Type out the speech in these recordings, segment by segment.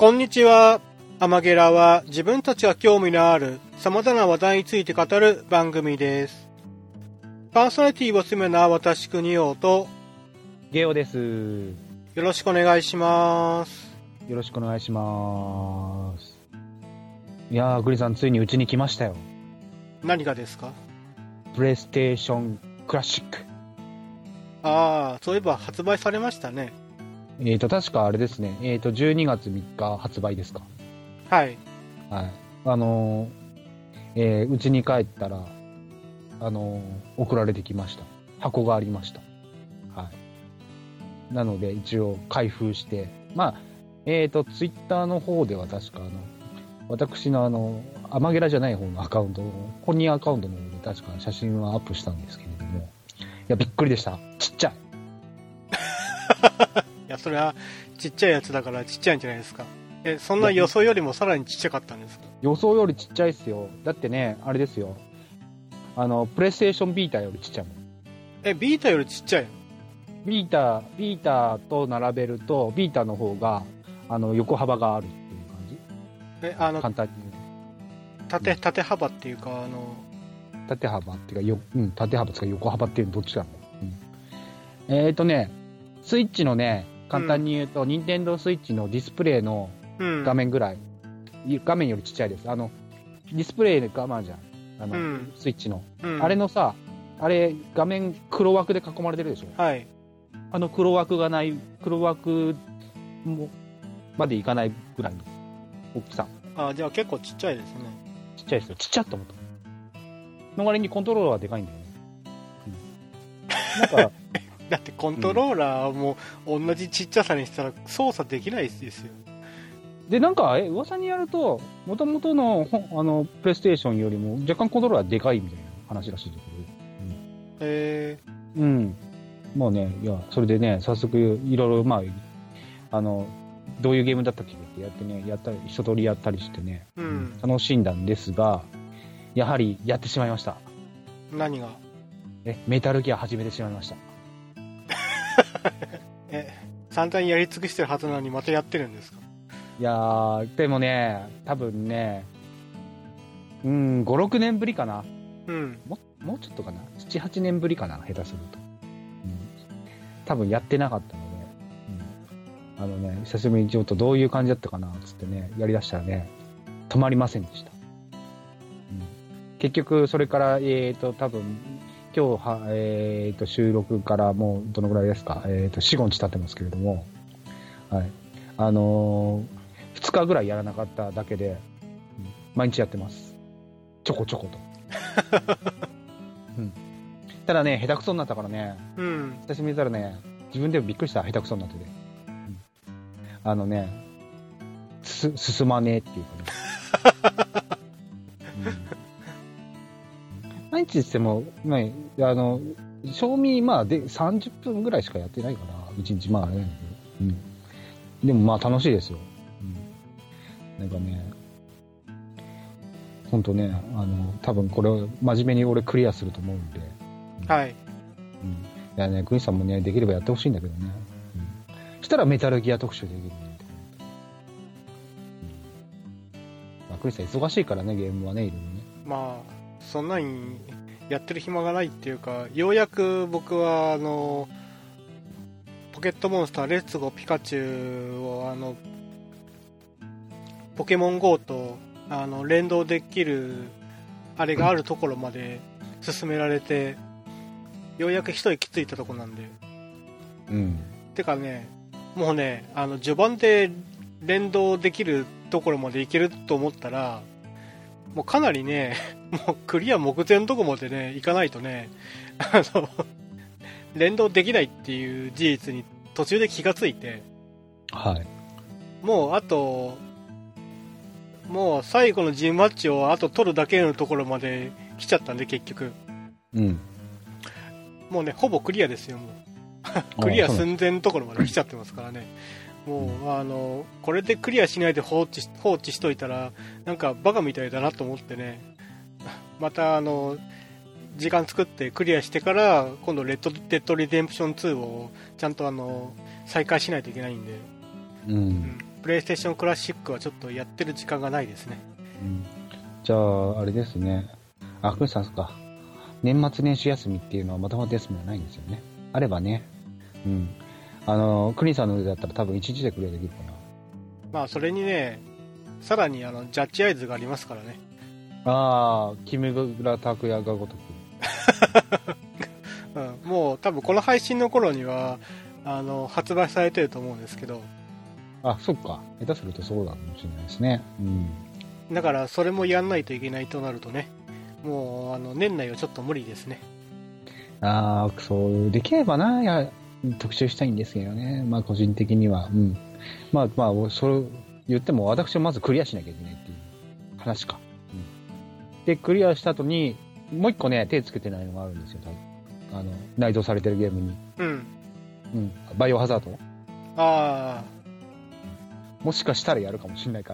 こんにちは。アマゲラは自分たちが興味のある様々な話題について語る番組です。パーソナリティを務めるのは私国王とゲオです。 よろしくお願いします。 よろしくお願いします。いやー、グリさんついにうちに来ましたよ。 何がですか？ プレイステーションクラシック。 ああ、そういえば発売されましたね。 確かあれですね。12月3日発売ですか。 はい。 はい。うちに帰ったら、送られてきました。箱がありました。はい。なので、一応開封して、まあ、ツイッターの方では確か私のアマゲラじゃない方のアカウント、本人アカウントの方で確か写真はアップしたんですけれども、いや、びっくりでした。ちっちゃい。 いや、それはちっちゃいやつだからちっちゃいんじゃないですか。そんな予想よりもさらにちっちゃかったんですか？ 予想よりちっちゃいっすよ。だってね、あれですよ。プレイステーションビータよりちっちゃいもん。 ビータよりちっちゃい？ ビータと並べると、ビータの方が、横幅があるっていう感じ。簡単に言う。 縦幅っていうか、 縦幅っていうか、縦幅っていうか横幅っていうのどっちだろう。スイッチのね、簡単に言うと、任天堂スイッチのディスプレイの画面ぐらい、画面よりちっちゃいです。ディスプレイで画面じゃん。スイッチの。あれのさ、画面黒枠で囲まれてるでしょ。 はい。 黒枠までいかないぐらいの大きさ。 じゃあ結構ちっちゃいですね。 ちっちゃいですよ。ちっちゃっと思った。の割にコントローラーはでかいんだよね。なんか、 だってコントローラーも同じちっちゃさにしたら操作できないですよ。 で、なんか、噂にやると、元々の、プレイステーションよりも若干コントローラーでかいみたいな話らしいですけど。まあね、いや、それでね、早速、いろいろ、まあ、どういうゲームだったっけってやってね、一通りやったりしてね、楽しんだんですが、やはりやってしまいました。 何が？ メタルギア始めてしまいました。 散々やり尽くしてるはずなのにまたやってるんですか？ いやー、でもね、多分ね、5、6年ぶりかな。もうちょっとかな。7、8年ぶりかな、下手すると。多分やってなかったので、久しぶりにちょっとどういう感じだったかな、つってね、やりだしたらね、止まりませんでした。結局、それから、多分、今日収録からもうどのぐらいですか、4、5日経ってますけれども、はい。2日ぐらいやらなかっただけで、毎日やってます。ちょこちょこと。ただね、下手くそになったからね、久しぶりだらね、自分でもびっくりした、下手くそになってて。進まねえっていうかね。毎日しても、賞味、で、30分ぐらいしかやってないから、1日、ね。でも楽しいですよ。なんかね、ほんとね、多分これを真面目に俺クリアすると思うんで。 はい。 いやね、クニさんもね、できればやってほしいんだけどね。そしたらメタルギア特集できるんで。クニさん忙しいからね、ゲームはね、いろいろね。 そんなにやってる暇がないっていうか、ようやく僕はポケットモンスターレッツゴーピカチュウをポケモン GO と連動できるあれがあるところまで進められて、ようやく一息ついたとこなんで。てかね、もうね、序盤で連動できるところまでいけると思ったら、もうかなりね、もうクリア目前のとこまでね、行かないとね、連動できないっていう事実に途中で気がついて、 はい。 もう最後のジンマッチをあと取るだけのところまで来ちゃったんで、結局。もうね、ほぼクリアですよ、もう。クリア寸前のところまで来ちゃってますからね。もう、これでクリアしないで放置しといたら、なんかバカみたいだなと思ってね、また時間作ってクリアしてから、今度レッドデッドリデンプション2をちゃんと再開しないといけないんで、 プレイステーションクラシックはちょっとやってる時間がないですね。 じゃあ、あれですね。クリスさんか。年末年始休みっていうのはまとまった休みはないんですよね。あればね。クリスさんの腕だったら多分1日でクリアできるかな。 まあ、それにね、さらにジャッジアイズがありますからね。 木村拓哉がごとく。 もう多分この配信の頃には発売されてると思うんですけど。 そっか。下手するとそうだかもしれないですね。 だからそれもやんないといけないとなるとね、もう年内はちょっと無理ですね。 そうできれば特集したいんですけどね。まあ個人的には。まあそれ言っても私はまずクリアしなきゃいけないっていう話か。でクリアした後にもう一個ね手つけてないのがあるんですよ。内蔵されてるゲームに。バイオハザード。もしかしたらやるかもしれないから。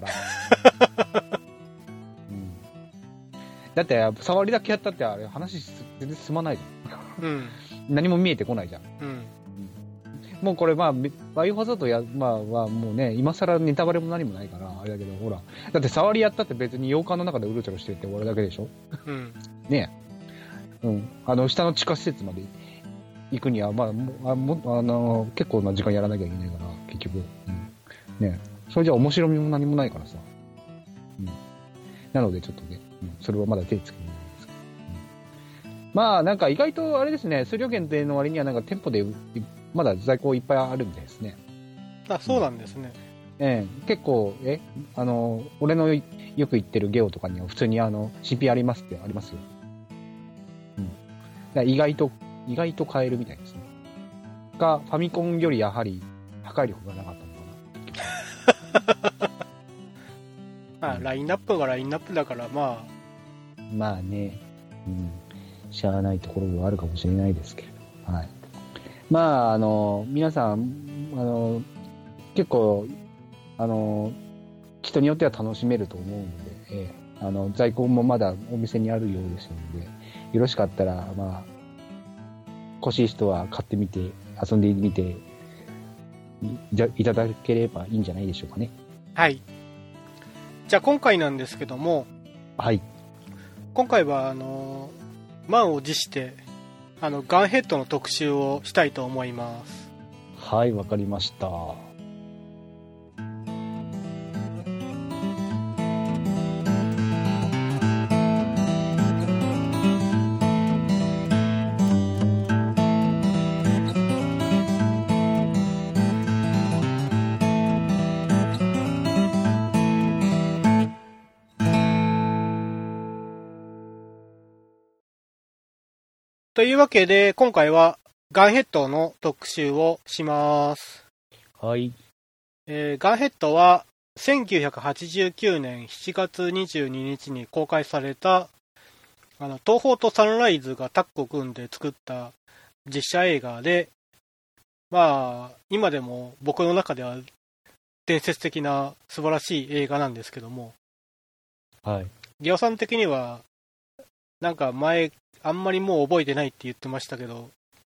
だって触りだけやったってあれ話全然進まないじゃん。何も見えてこないじゃん。もうこれバイオハザードはもうね今更ネタバレも何もないからあれだけど、ほらだって触りやったって別に洋館の中でうろちょろしてって終わるだけでしょ。ねえ。下の地下施設まで行くには結構な時間やらなきゃいけないから結局。ねえ。それじゃ面白みも何もないからさ。なのでちょっとね、それはまだ手つけてないんですけど。なんか意外とあれですね、数量限定の割にはなんか店舗でまだ在庫いっぱいあるんですね。 そうなんですね。 結構、俺のよく行ってるゲオとかには普通に新品ありますってありますよ。意外と買えるみたいですね。ファミコンよりやはり破壊力がなかったのかな。 ラインナップがラインナップだからまあね、しゃあないところはあるかもしれないですけれど、はい。皆さん結構人によっては楽しめると思うので、在庫もまだお店にあるようですので、よろしかったら欲しい人は買ってみて遊んでみていただければいいんじゃないでしょうかね。 はい。じゃあ今回なんですけども、今回は満を持してガンヘッドの特集をしたいと思います。 はい、わかりました。 というわけで今回はガンヘッドの特集をします。 はい。 ガンヘッドは1989年7月22日に公開された東宝とサンライズがタッグを組んで作った実写映画で、今でも僕の中では伝説的な素晴らしい映画なんですけども、ギオさん的にはなんか前あんまりもう覚えてないって言ってましたけど、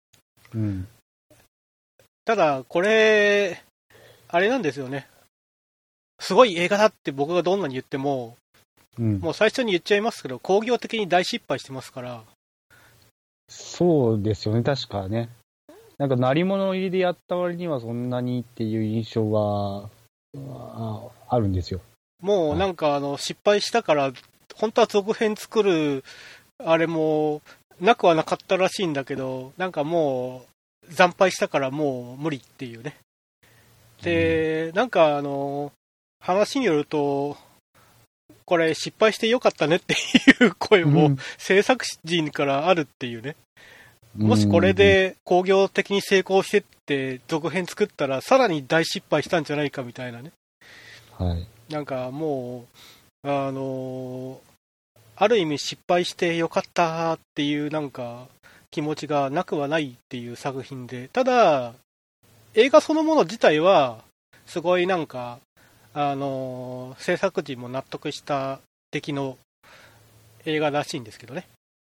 ただこれあれなんですよね、すごい映画だって僕がどんなに言っても、もう最初に言っちゃいますけど興行的に大失敗してますから。 そうですよね、確かね。なんか鳴り物入りでやった割にはそんなにっていう印象があるんですよ。 もうなんか失敗したから本当は続編作るあれもなくはなかったらしいんだけど、なんかもう惨敗したからもう無理っていうね。で、なんか話によるとこれ失敗してよかったねっていう声も制作陣からあるっていうね。もしこれで興行的に成功してって続編作ったらさらに大失敗したんじゃないかみたいなね。なんかもうある意味失敗してよかったっていうなんか気持ちがなくはないっていう作品で、ただ映画そのもの自体はすごいなんか制作陣も納得した出来の映画らしいんですけどね。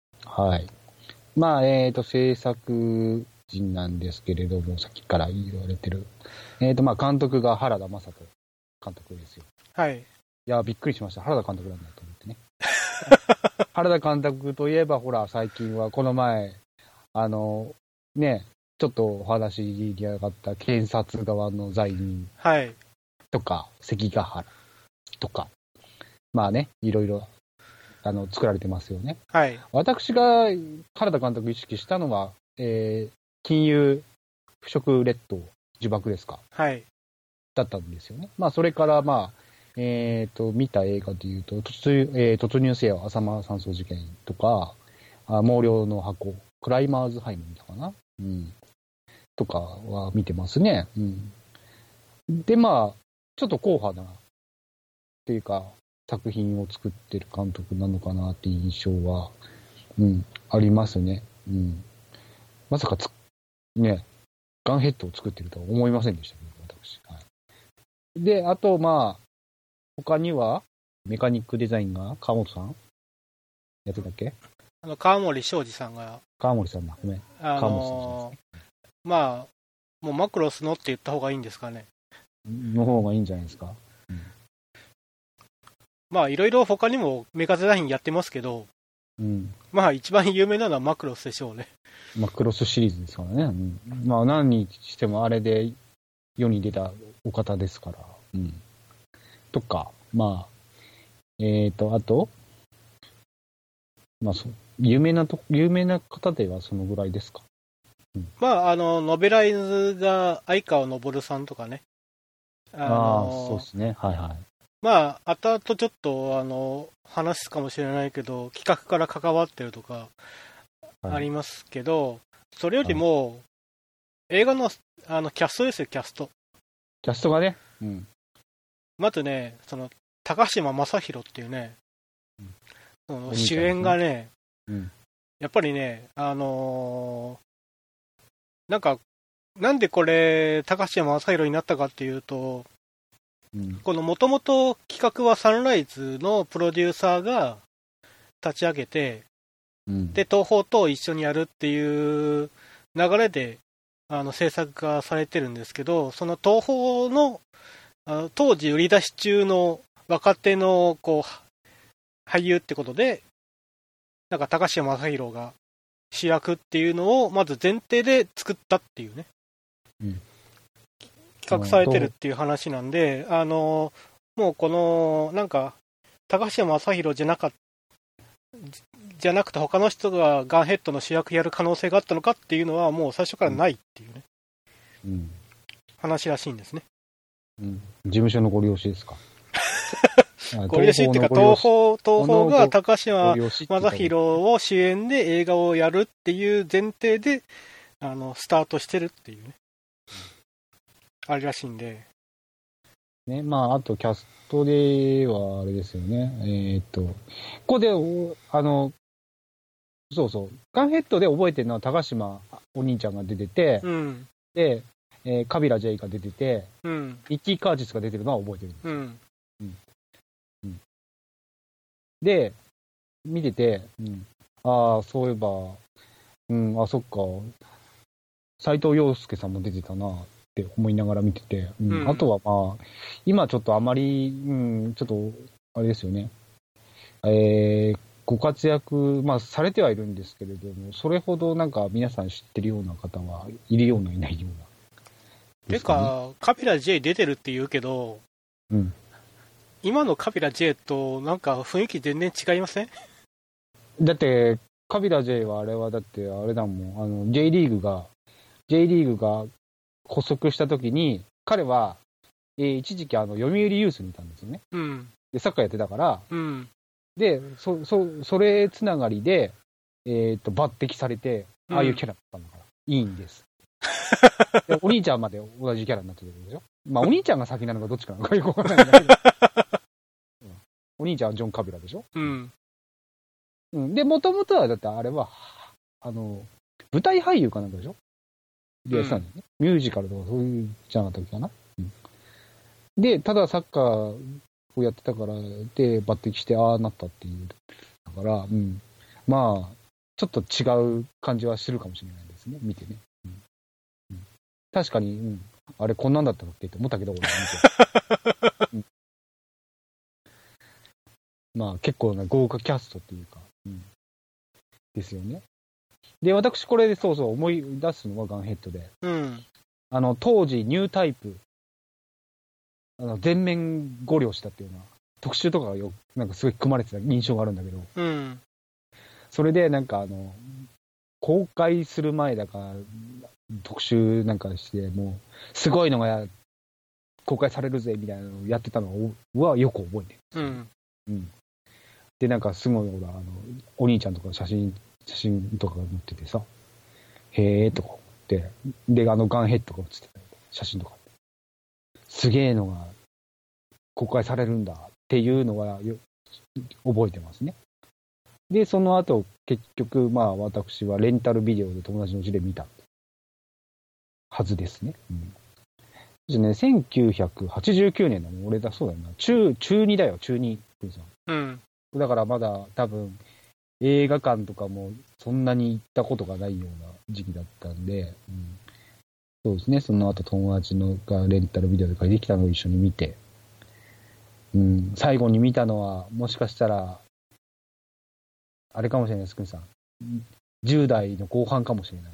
制作陣なんですけれども、さっきから言われてる監督が原田雅人監督ですよ。 はい。 いや、びっくりしました。原田監督なんだと思ってね。原田監督といえば、ほら、最近はこの前、ね、ちょっとお話に上がった検察側の罪人とか、関ヶ原とか、まあね、いろいろ作られてますよね。 はい。 私が原田監督意識したのは、金融腐食列島呪縛ですか。 はい。 だったんですよね。まあ、それから、まあ、見た映画でいうと、突入せよ浅間山荘事件とか、毛量の箱、クライマーズハイムとかな、うん、とかは見てますね。うん、で、まあ、ちょっと硬派な、っていうか、作品を作ってる監督なのかなっていう印象は、うん、ありますね。うん、まさかね、ガンヘッドを作ってるとは思いませんでしたけど、私。はい、で、あと、まあ、他には、メカニックデザインが川本さんやってたっけ？ 川森昌司さんが。 川森さんだ。ごめん。川森さん、 まあ、もうマクロスのって言った方がいいんですかね。 の方がいいんじゃないですか。うん、 まあ、いろいろ他にもメカデザインやってますけど、うん、まあ、一番有名なのはマクロスでしょうね。 マクロスシリーズですからね。うん、まあ、何にしてもあれで世に出たお方ですから。うん、とか、まあ、あと、まあ、有名な方ではそのぐらいですか。 うん、まあ、ノベライズが相川昇さんとかね。 そうですね。はいはい。 まあ、後々ちょっと、話すかもしれないけど、企画から関わってるとか、ありますけど、はい、それよりも、はい、映画の、キャストですよ、キャスト。 キャストがね。うん。 まずね、高島正宏っていうね、うん、主演がね、うん、やっぱりね、なんでこれ、高島正宏になったかっていうと、うん、このもともと企画はサンライズのプロデューサーが立ち上げて、うん、で、東宝と一緒にやるっていう流れで制作がされてるんですけど、その東宝の当時売り出し中の若手のこう俳優ってことで、なんか高島正宏が主役っていうのをまず前提で作ったっていうね、うん、企画されてるっていう話なんで、もうこのなんか高島正宏じゃなくて他の人がガンヘッドの主役やる可能性があったのかっていうのはもう最初からないっていうね、うん、話らしいんですね。 うん、事務所のご了承ですか？ ご了承っていうか、東宝が高島正宏を主演で映画をやるっていう前提でスタートしてるっていうね、あれらしいんでね。まあ、あとキャストではあれですよね。ここでそうそう、ガンヘッドで覚えてるのは高島お兄ちゃんが出てて、うん、で、カビラ J が出てて、うん、イッキー・カーチスが出てるのは覚えてるんですよ。うんうんうん、で、見てて、うん、ああ、そういえば、うん、あ、そっか、斉藤洋介さんも出てたなって思いながら見てて、うんうん、あとはまあ、今ちょっとあまり、うん、ちょっと、あれですよね、ご活躍、まあ、されてはいるんですけれども、それほどなんか皆さん知ってるような方はいるような、いないような。 てか、カビラ J 出てるって言うけど、うん、今のカビラ J となんか雰囲気全然違いません？ だって、カビラ J はあれはだってあれだもん、J リーグが発足した時に、彼は、一時期読売ユースにいたんですよね。うん、で、サッカーやってたから、うん、で、それつながりで、抜擢されて、ああいうキャラだったんだから、いいんです。でお兄ちゃんまで同じキャラになってるんですよ。まあ、お兄ちゃんが先なのかどっちかなのかよくわからないんだけど。お兄ちゃんはジョン・カビラでしょ。うん。うん、で、もともとは、だってあれは、舞台俳優かなんかでしょでやってたんだよね。ミュージカルとかそういうじゃなかったっけかな。うん、で、ただサッカーをやってたから、で、抜擢して、ああなったっていう。だから、うん。まあ、ちょっと違う感じはするかもしれないですね。見てね。うんうん、確かに、うん。 あれこんなんだったっけって思ったけど、俺見て。まあ結構な豪華キャストっていうか、ですよね。で、私これでそうそう思い出すのはガンヘッドで、当時ニュータイプ、全面ご了したっていうような特集とかがなんかすごい組まれてた印象があるんだけど、それでなんか公開する前だから特集なんかしてもうすごいのが公開されるぜみたいなのをやってたのはよく覚えてる。でなんかすごいお兄ちゃんとか写真とかが載っててさ、へーとか思って、でガンヘッドが写ってた写真とか、すげえのが公開されるんだっていうのは覚えてますね。でその後結局まあ私はレンタルビデオで友達の家で見たはずですね。1989年だもん。俺だそうだよな。中2だよ、中2。だからまだ多分映画館とかもそんなに行ったことがないような時期だったんで、そうですね。その後友達がレンタルビデオで借りてきたのを一緒に見て、最後に見たのはもしかしたらあれかもしれないです、くんさん。10代の後半かもしれない。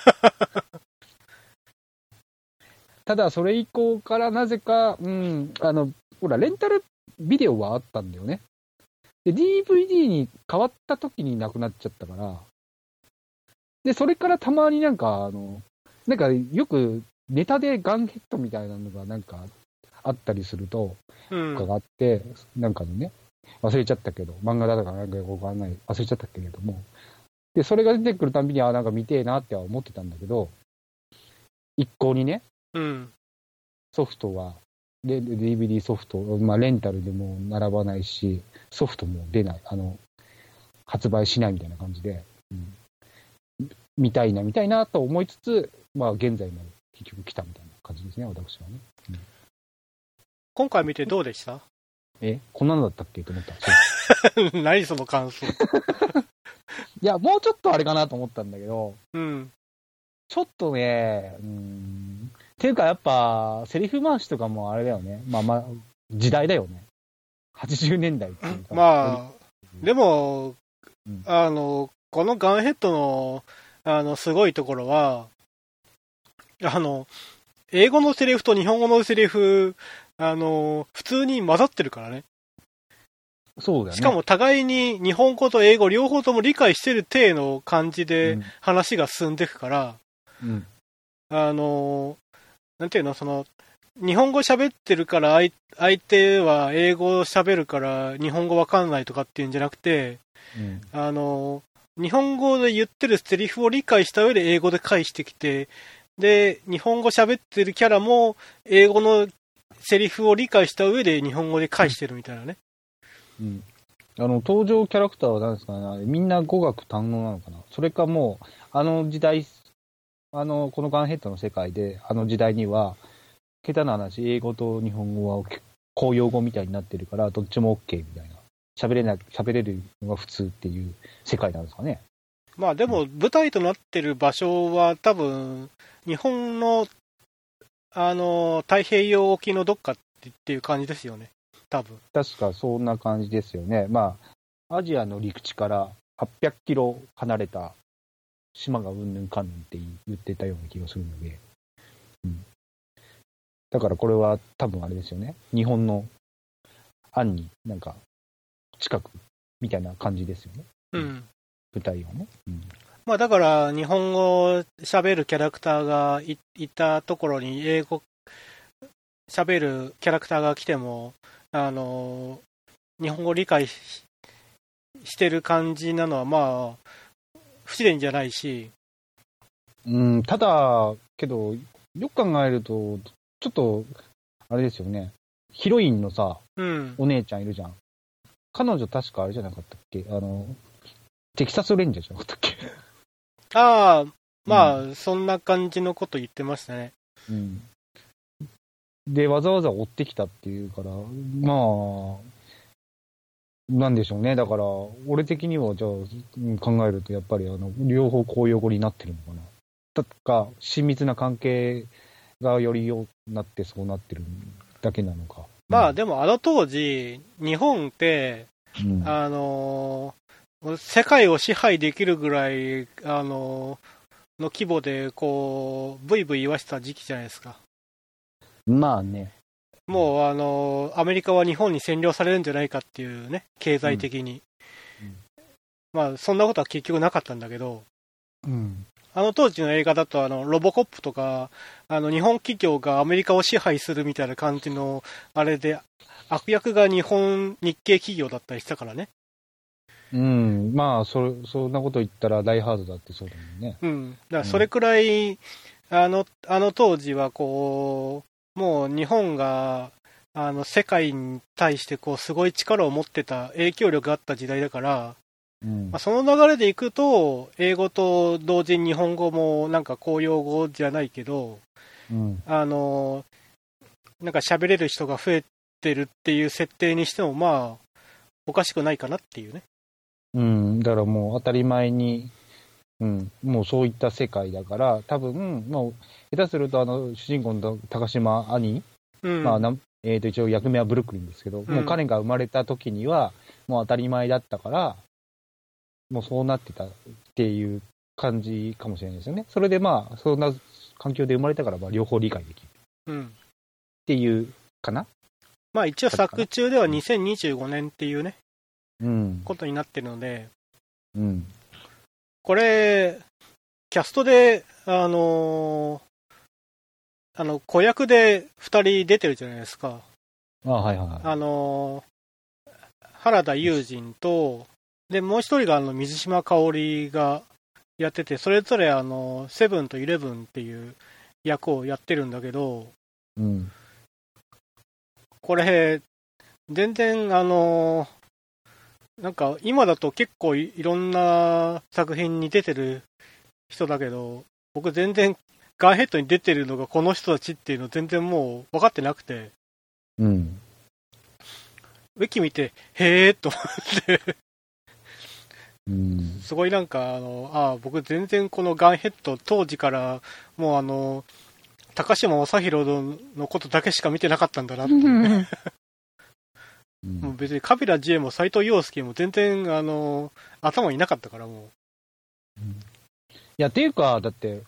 ただそれ以降からなぜか、ほらレンタルビデオはあったんだよね。で DVD に変わった時になくなっちゃったから、でそれからたまになんかよくネタでガンヘッドみたいなのがなんかあったりすると、があってなんかのね忘れちゃったけど、漫画だとかなんかわかんない忘れちゃったけれども、でそれが出てくるたびになんか見てえなっては思ってたんだけど、一向にね、ソフトはDVD ソフト、レンタルでも並ばないし、ソフトも出ない、発売しないみたいな感じで、見たいなと思いつつ、現在まで結局来たみたいな感じですね、私はね。 今回見てどうでした？ こんなのだったっけと思った。 何その感想。 いや、もうちょっとあれかなと思ったんだけど、ちょっとね、っていうかやっぱ、セリフ回しとかもあれだよね。時代だよね。80年代っていうか。 でも、このガンヘッドの、すごいところは、英語のセリフと日本語のセリフ、普通に混ざってるからね。 そうだよね。 しかも互いに日本語と英語両方とも理解してる体の感じで話が進んでいくから、なんていうの、日本語喋ってるから相手は英語喋るから日本語わかんないとかっていうんじゃなくて、日本語で言ってるセリフを理解した上で英語で返してきて、で、日本語喋ってるキャラも英語のセリフを理解した上で日本語で返してるみたいなね。 登場キャラクターは何ですかね、みんな語学堪能なのかな。それかもう、時代、このガンヘッドの世界で、時代には、下手な話、英語と日本語は公用語みたいになってるから、どっちも OK みたいな。喋れるのが普通っていう世界なんですかね。 でも、舞台となってる場所は多分、日本の、太平洋沖のどっかっていう感じですよね。多分。 確かそんな感じですよね。アジアの陸地から800キロ離れた島がうんぬんかんぬんって言ってたような気がするので、だからこれは多分あれですよね。日本の案になんか近くみたいな感じですよね。舞台はね。 だから日本語喋るキャラクターが いたところに英語喋るキャラクターが来ても、日本語理解してる感じなのは不自然じゃないし、 ただけどよく考えるとちょっとあれですよね。ヒロインのさ、お姉ちゃんいるじゃん。彼女確かあれじゃなかったっけ、テキサスレンジャーじゃなかったっけ。 そんな感じのこと言ってましたね。 で、わざわざ追ってきたっていうから、なんでしょうね。だから、俺的には、じゃあ、考えると、やっぱり、両方公用語になってるのかな。だか、親密な関係がより良くなってそうなってるだけなのか。 まあでも当時、日本って、世界を支配できるぐらい、の規模で、こう、ブイブイ言わせた時期じゃないですか。 まあね。 もう、アメリカは日本に占領されるんじゃないかっていうね、経済的に。まあ、そんなことは結局なかったんだけど、当時の映画だと、ロボコップとか、日本企業がアメリカを支配するみたいな感じの、あれで、悪役が日系企業だったりしたからね。 まあ、そんなこと言ったら、ダイハードだってそうだもんね。だからそれくらい、当時はこう、もう日本が、世界に対してこう、すごい力を持ってた、影響力があった時代だから、その流れでいくと、英語と同時に日本語もなんか公用語じゃないけど、なんか喋れる人が増えてるっていう設定にしても、まあ、おかしくないかなっていうね。 だからもう当たり前に、もうそういった世界だから、多分、もう、下手すると主人公の高島兄、一応役名はブルックリンですけど、もう彼が生まれた時には、もう当たり前だったから、もうそうなってたっていう感じかもしれないですよね。それでまあ、そんな環境で生まれたから、両方理解できる。っていうかな。 まあ一応作中では2025年っていうね、ことになってるので、これ、キャストで、子役で2人出てるじゃないですか。原田悠仁と、で、もう一人が水島かおりがやってて、それぞれセブンとイレブンっていう役をやってるんだけど、これ、全然なんか今だと結構いろんな作品に出てる人だけど、僕全然ガンヘッドに出てるのがこの人たちっていうの全然もう分かってなくて、ウィキ見て、へーっと思ってすごいなんか僕全然このガンヘッド当時からもう高島正宏のことだけしか見てなかったんだなっていうもう別にカビラ J も斎藤洋介も全然頭になかったからもう。 いやっていうかだって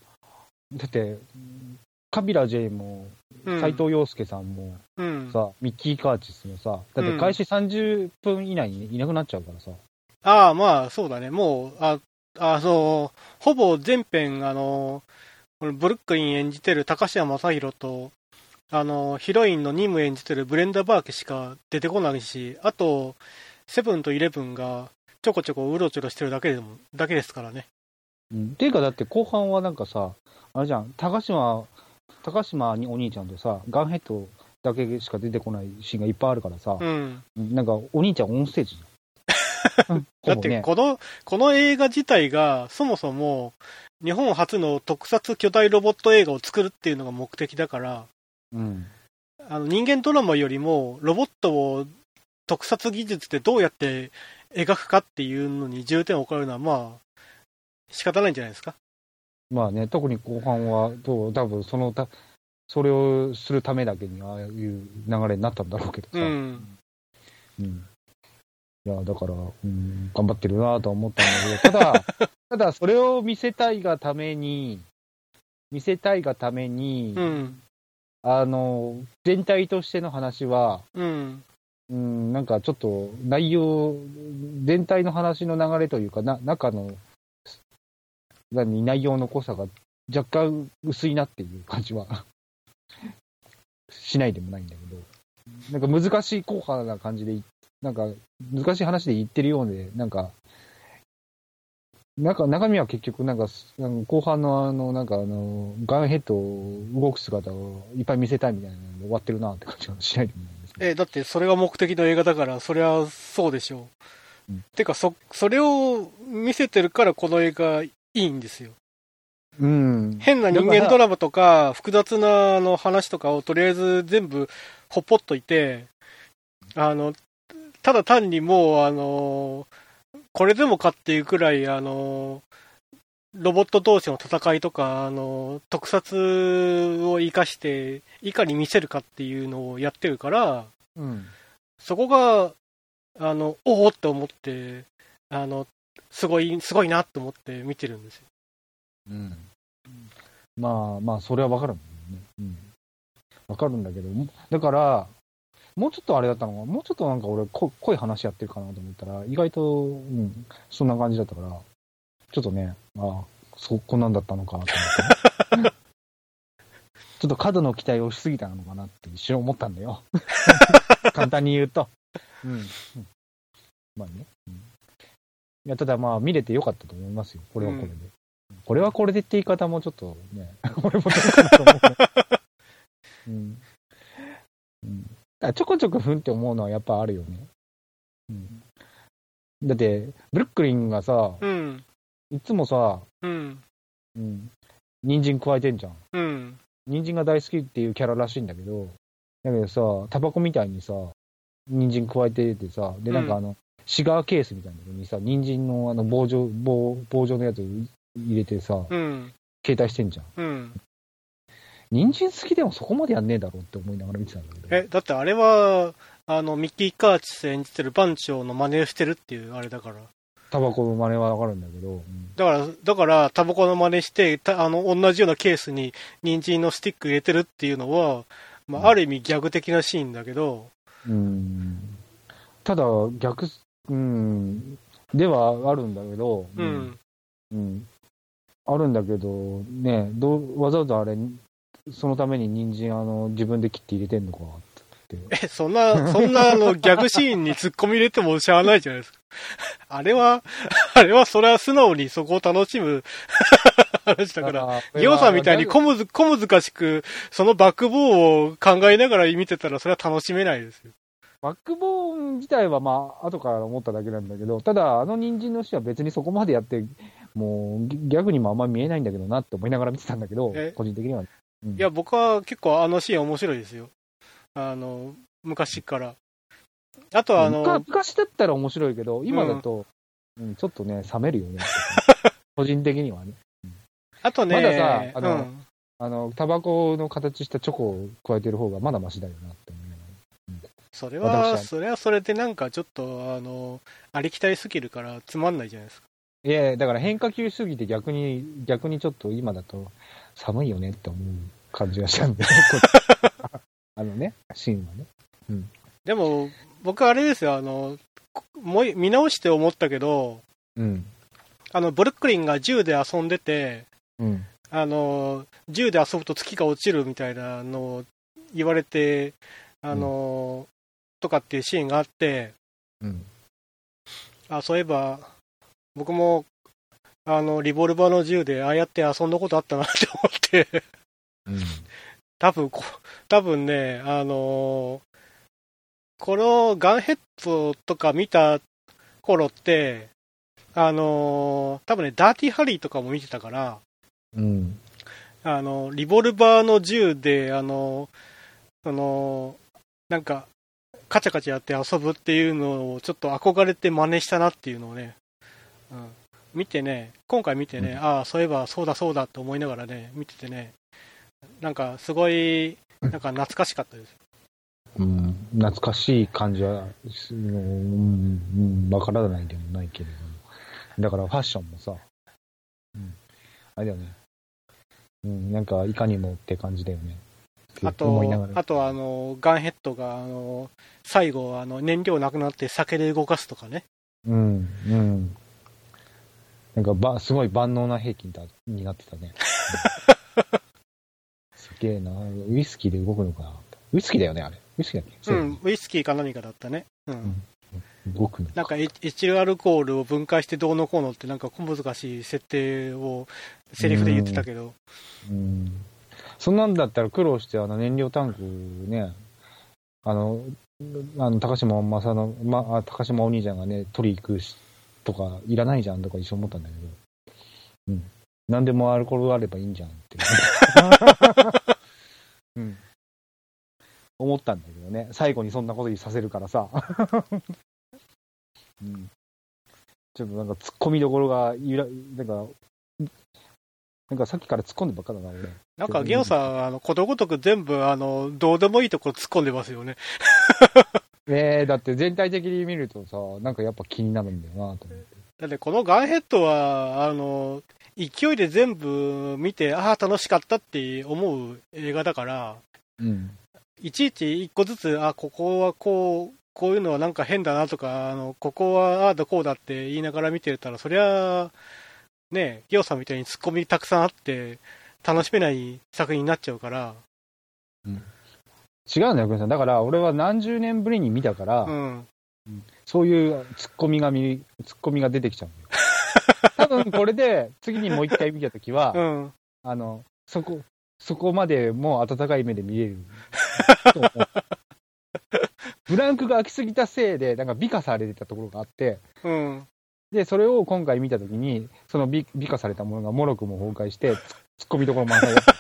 カビラ J も斎藤洋介さんもさ、ミッキー・カーチスもさ、だって開始30分以内にいなくなっちゃうからさ。 ああまあそうだね。もうほぼ全編ブルックリン演じてる高島正宏とヒロインのニム演じてるブレンダ・バーケしか出てこないし、あと、セブンとイレブンがちょこちょこうろちょろしてるだけですからね。 っていうか、だって後半はなんかさ、あれじゃん、高島にお兄ちゃんとさ、ガンヘッドだけしか出てこないシーンがいっぱいあるからさ、なんかお兄ちゃんオンステージじゃん。だってこの映画自体がそもそも日本初の特撮巨大ロボット映画を作るっていうのが目的だから、人間ドラマよりもロボットを特撮技術でどうやって描くかっていうのに重点を置かれるのはまあ仕方ないんじゃないですか。 まあね、特に後半は多分それをするためだけにああいう流れになったんだろうけどさ。いやだから、頑張ってるなとは思ったんだけど、ただそれを見せたいがために、全体としての話は、なんかちょっと全体の話の流れというか、中の、内容の濃さが若干薄いなっていう感じはしないでもないんだけど、なんか難しい硬派な感じで、なんか難しい話で言ってるようで、中身は結局後半のガンヘッドを動く姿をいっぱい見せたいみたいなので終わってるなって感じはしないでもないですね。 だってそれが目的の映画だからそりゃそうでしょう。てかそれを見せてるからこの映画いいんですよ。変な人間ドラマとか複雑な話とかをとりあえず全部ほっぽっといて、ただ単にもうこれでもかっていうくらいロボット同士の戦いとか、特撮を活かして、いかに見せるかっていうのをやってるから、 うん、 そこが、おおって思って、すごいなって思って見てるんですよ。 うん。まあ、それはわかるんだよね。うん。わかるんだけど、だから、もうちょっとあれだったのが、もうちょっとなんか俺、濃い話やってるかなと思ったら、意外と、そんな感じだったから、ちょっとね、こんなんだったのかと思って。ちょっと過度の期待をしすぎたのかなって一瞬思ったんだよ。簡単に言うと。まあね。いや、ただまあ見れてよかったと思いますよ。これはこれで。これはこれでって言い方もちょっとね、俺もどうかなと思う。ちょこちょこふんって思うのはやっぱあるよね。だって、ブルックリンがさ、いつもさ、人参加えてんじゃん。人参が大好きっていうキャラらしいんだけどさ、タバコみたいにさ、人参加えててさ、で、なんかシガーケースみたいなのにさ、人参の棒状のやつ入れてさ、携帯してんじゃん。人参好きでもそこまでやんねえだろうって思いながら見てたんだけど。 だってあれは、ミッキー・カーチス演じてる番長の真似をしてるっていうあれだから。 タバコの真似はわかるんだけど。 だから、タバコの真似して、同じようなケースに人参のスティック入れてるっていうのは、まあ、ある意味ギャグ的なシーンだけど。 ただ、ではあるんだけど、あるんだけど、ね、わざわざあれ、そのために人参自分で切って入れてんのかって。 そんなギャグシーンに突っ込み入れてもしゃあないじゃないですか。あれはそれは素直にそこを楽しむ話だから、ギオさんみたいに小難しく、そのバックボーンを考えながら見てたらそれは楽しめないですよ。 バックボーン自体はまあ、後から思っただけなんだけど、ただ人参の死は別にそこまでやって、もう、ギャグにもあんま見えないんだけどなって思いながら見てたんだけど、個人的には。 いや、僕は結構シーン面白いですよ。昔から。あとは昔だったら面白いけど、今だと、ちょっとね、冷めるよね。個人的にはね。 あとね、 まださ、タバコの形したチョコを加えてる方がまだマシだよなって思いながら。 それはそれでなんかちょっと、ありきたりすぎるからつまんないじゃないですか。 いや、だから変化球すぎて逆にちょっと今だと寒いよねって思う感じがしたんで。シーンはね。 でも、僕あれですよ、見直して思ったけど、ブルックリンが銃で遊んでて、銃で遊ぶと月が落ちるみたいなのを言われて、とかっていうシーンがあって、そういえば、僕も、リボルバーの銃でああやって遊んだことあったなって思って多分ね、このガンヘッドとか見た頃って、多分ね、ダーティーハリーとかも見てたから、リボルバーの銃で、なんか、カチャカチャやって遊ぶっていうのをちょっと憧れて真似したなっていうのをね、今回見てね、そういえばそうだって思いながらね、見ててね、なんかすごい、なんか懐かしかったです。 懐かしい感じは、わからないでもないけれども。だからファッションもさ、あれだよね。なんかいかにもって感じだよね。 あとガンヘッドが、最後、燃料なくなって酒で動かすとかね。 なんかすごい万能な兵器になってたね。すげえな。ウイスキーで動くのかな。ウイスキーだよね、あれ。ウイスキーだっけ？ ウイスキーか何かだったね。 動くのか。 なんかエチルアルコールを分解してどうのこうのってなんか小難しい設定をセリフで言ってたけど。 そんなんだったら苦労して燃料タンクね、高島お兄ちゃんがね、取り行くとかいらないじゃんとか一緒思ったんだけど、何でもアルコールあればいいんじゃんって、思ったんだけどね、最後にそんなことにさせるからさ、ちょっとなんか突っ込みどころがなんかなんかさっきから突っ込んでばっかだな、俺。 なんか、ゲオさん、ことごとく全部、どうでもいいところ突っ込んでますよね。 だって全体的に見るとさ、なんかやっぱ気になるんだよなと思って。 だってこのガンヘッドは、勢いで全部見て、ああ、楽しかったって思う映画だから、 うん。 いちいち一個ずつ、ここはこういうのはなんか変だなとか、ここはああだこうだって言いながら見てたら、そりゃ、ね、ギオさんみたいにツッコミたくさんあって、楽しめない作品になっちゃうから。 うん。違うんだよ、さん。だから俺は何十年ぶりに見たから、 うん、 そういうツッコミが出てきちゃうんだよ。多分これで次にもう一回見たときは、 うん、 そこまでもう温かい目で見れる。ブランクが空きすぎたせいで、なんか美化されてたところがあって、 うん、 で、それを今回見たときに、その美化されたものがもろくも崩壊して、ツッコミどころ満載だった。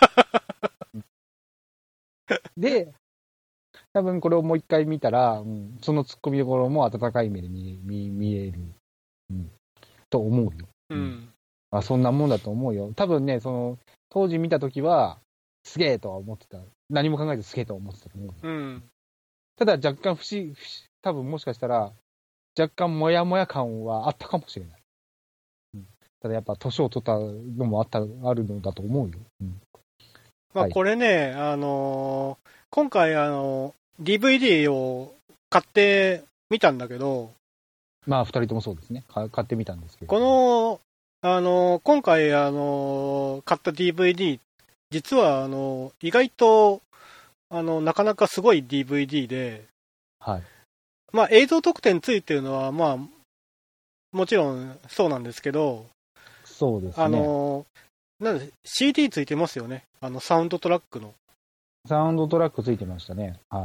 で、多分これをもう一回見たら、そのツッコミどころも温かい目で見える、と思うよ。そんなもんだと思うよ。多分ね、当時見たときは、すげえとは思ってた。何も考えずすげえとは思ってたと思う。ただ若干多分もしかしたら、若干モヤモヤ感はあったかもしれない。ただやっぱ年を取ったのもあるのだと思うよ。 まあこれね、今回DVD を買ってみたんだけど、 まあ二人ともそうですね。買ってみたんですけど。 この、今回買った DVD、実は意外となかなかすごい DVD で、 はい。 まあ映像特典ついてるのはまあもちろんそうなんですけど、 そうですね。 なんで CD ついてますよね。サウンドトラックの。 サウンドトラックついてましたね。はい。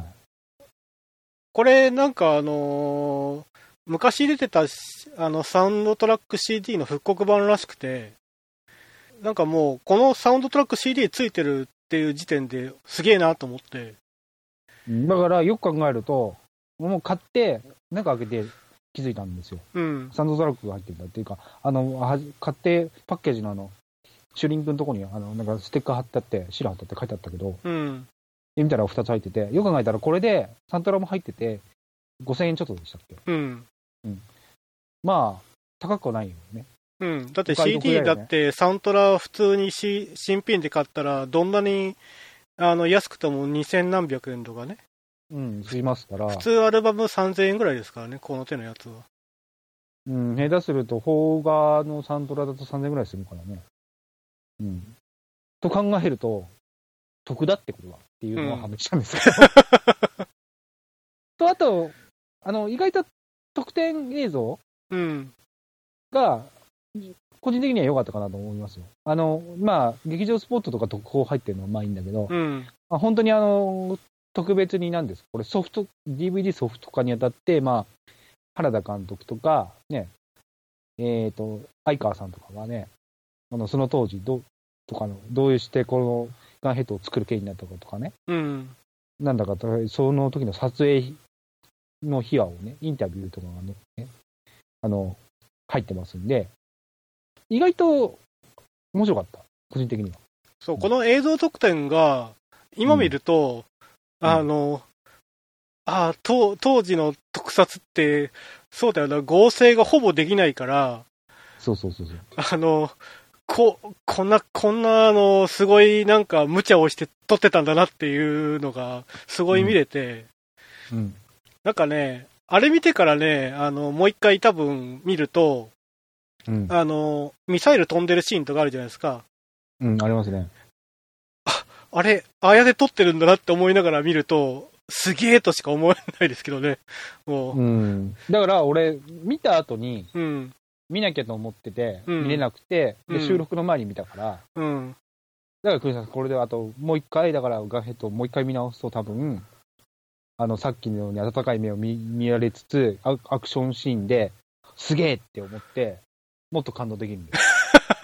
これなんか昔出てたサウンドトラック CD の復刻版らしくて、なんかもうこのサウンドトラック CD ついてるっていう時点ですげえなと思って。 だからよく考えると、もう買って中開けて気づいたんですよ。サウンドトラックが入ってるんだっていうか、買ってパッケージのシュリンクのとこになんかステッカー貼ってあって、シール貼ってあって書いてあったけど、で見たら2つ入ってて、よく考えたらこれでサントラも入ってて、5000円ちょっとでしたっけ？まあ、高くはないよね。 だって CD だってサウントラ普通に新品で買ったら、どんなに安くとも2000何百円とかね。 しますから。 普通アルバム3000円ぐらいですからね、この手のやつは。 下手すると、邦画のサントラだと3000円ぐらいするからね。と考えると、得だってことだっていうのは判明したんですけど。と、あと、意外と特典映像が、個人的には良かったかなと思いますよ。まあ、劇場スポットとか特報入ってるのはまあいいんだけど、本当に特別になんです。これDVD ソフト化にあたって、まあ、原田監督とか、ね、相川さんとかがね、その当時どうしてこのガンヘッドを作る経緯になったかとかね、なんだか、その時の撮影の秘話をね、インタビューとかがね、入ってますんで、意外と面白かった、個人的には。 そう、この映像特典が、今見ると、当時の特撮って、そうだよな、合成がほぼできないから、 そう。 こんな、すごいなんか無茶をして撮ってたんだなっていうのが、すごい見れて、なんかね、あれ見てからね、もう一回多分見ると、ミサイル飛んでるシーンとかあるじゃないですか。 ありますね。 あれ、ああやって撮ってるんだなって思いながら見ると、すげえとしか思えないですけどね。もう。だから俺、見た後に、見なきゃと思ってて、見れなくて、で収録の前に見たから、だからクリスさん、これであともう一回、だからガンヘッドをもう一回見直すと多分、さっきのように温かい目を見られつつ、アクションシーンですげえって思って、もっと感動できるんです。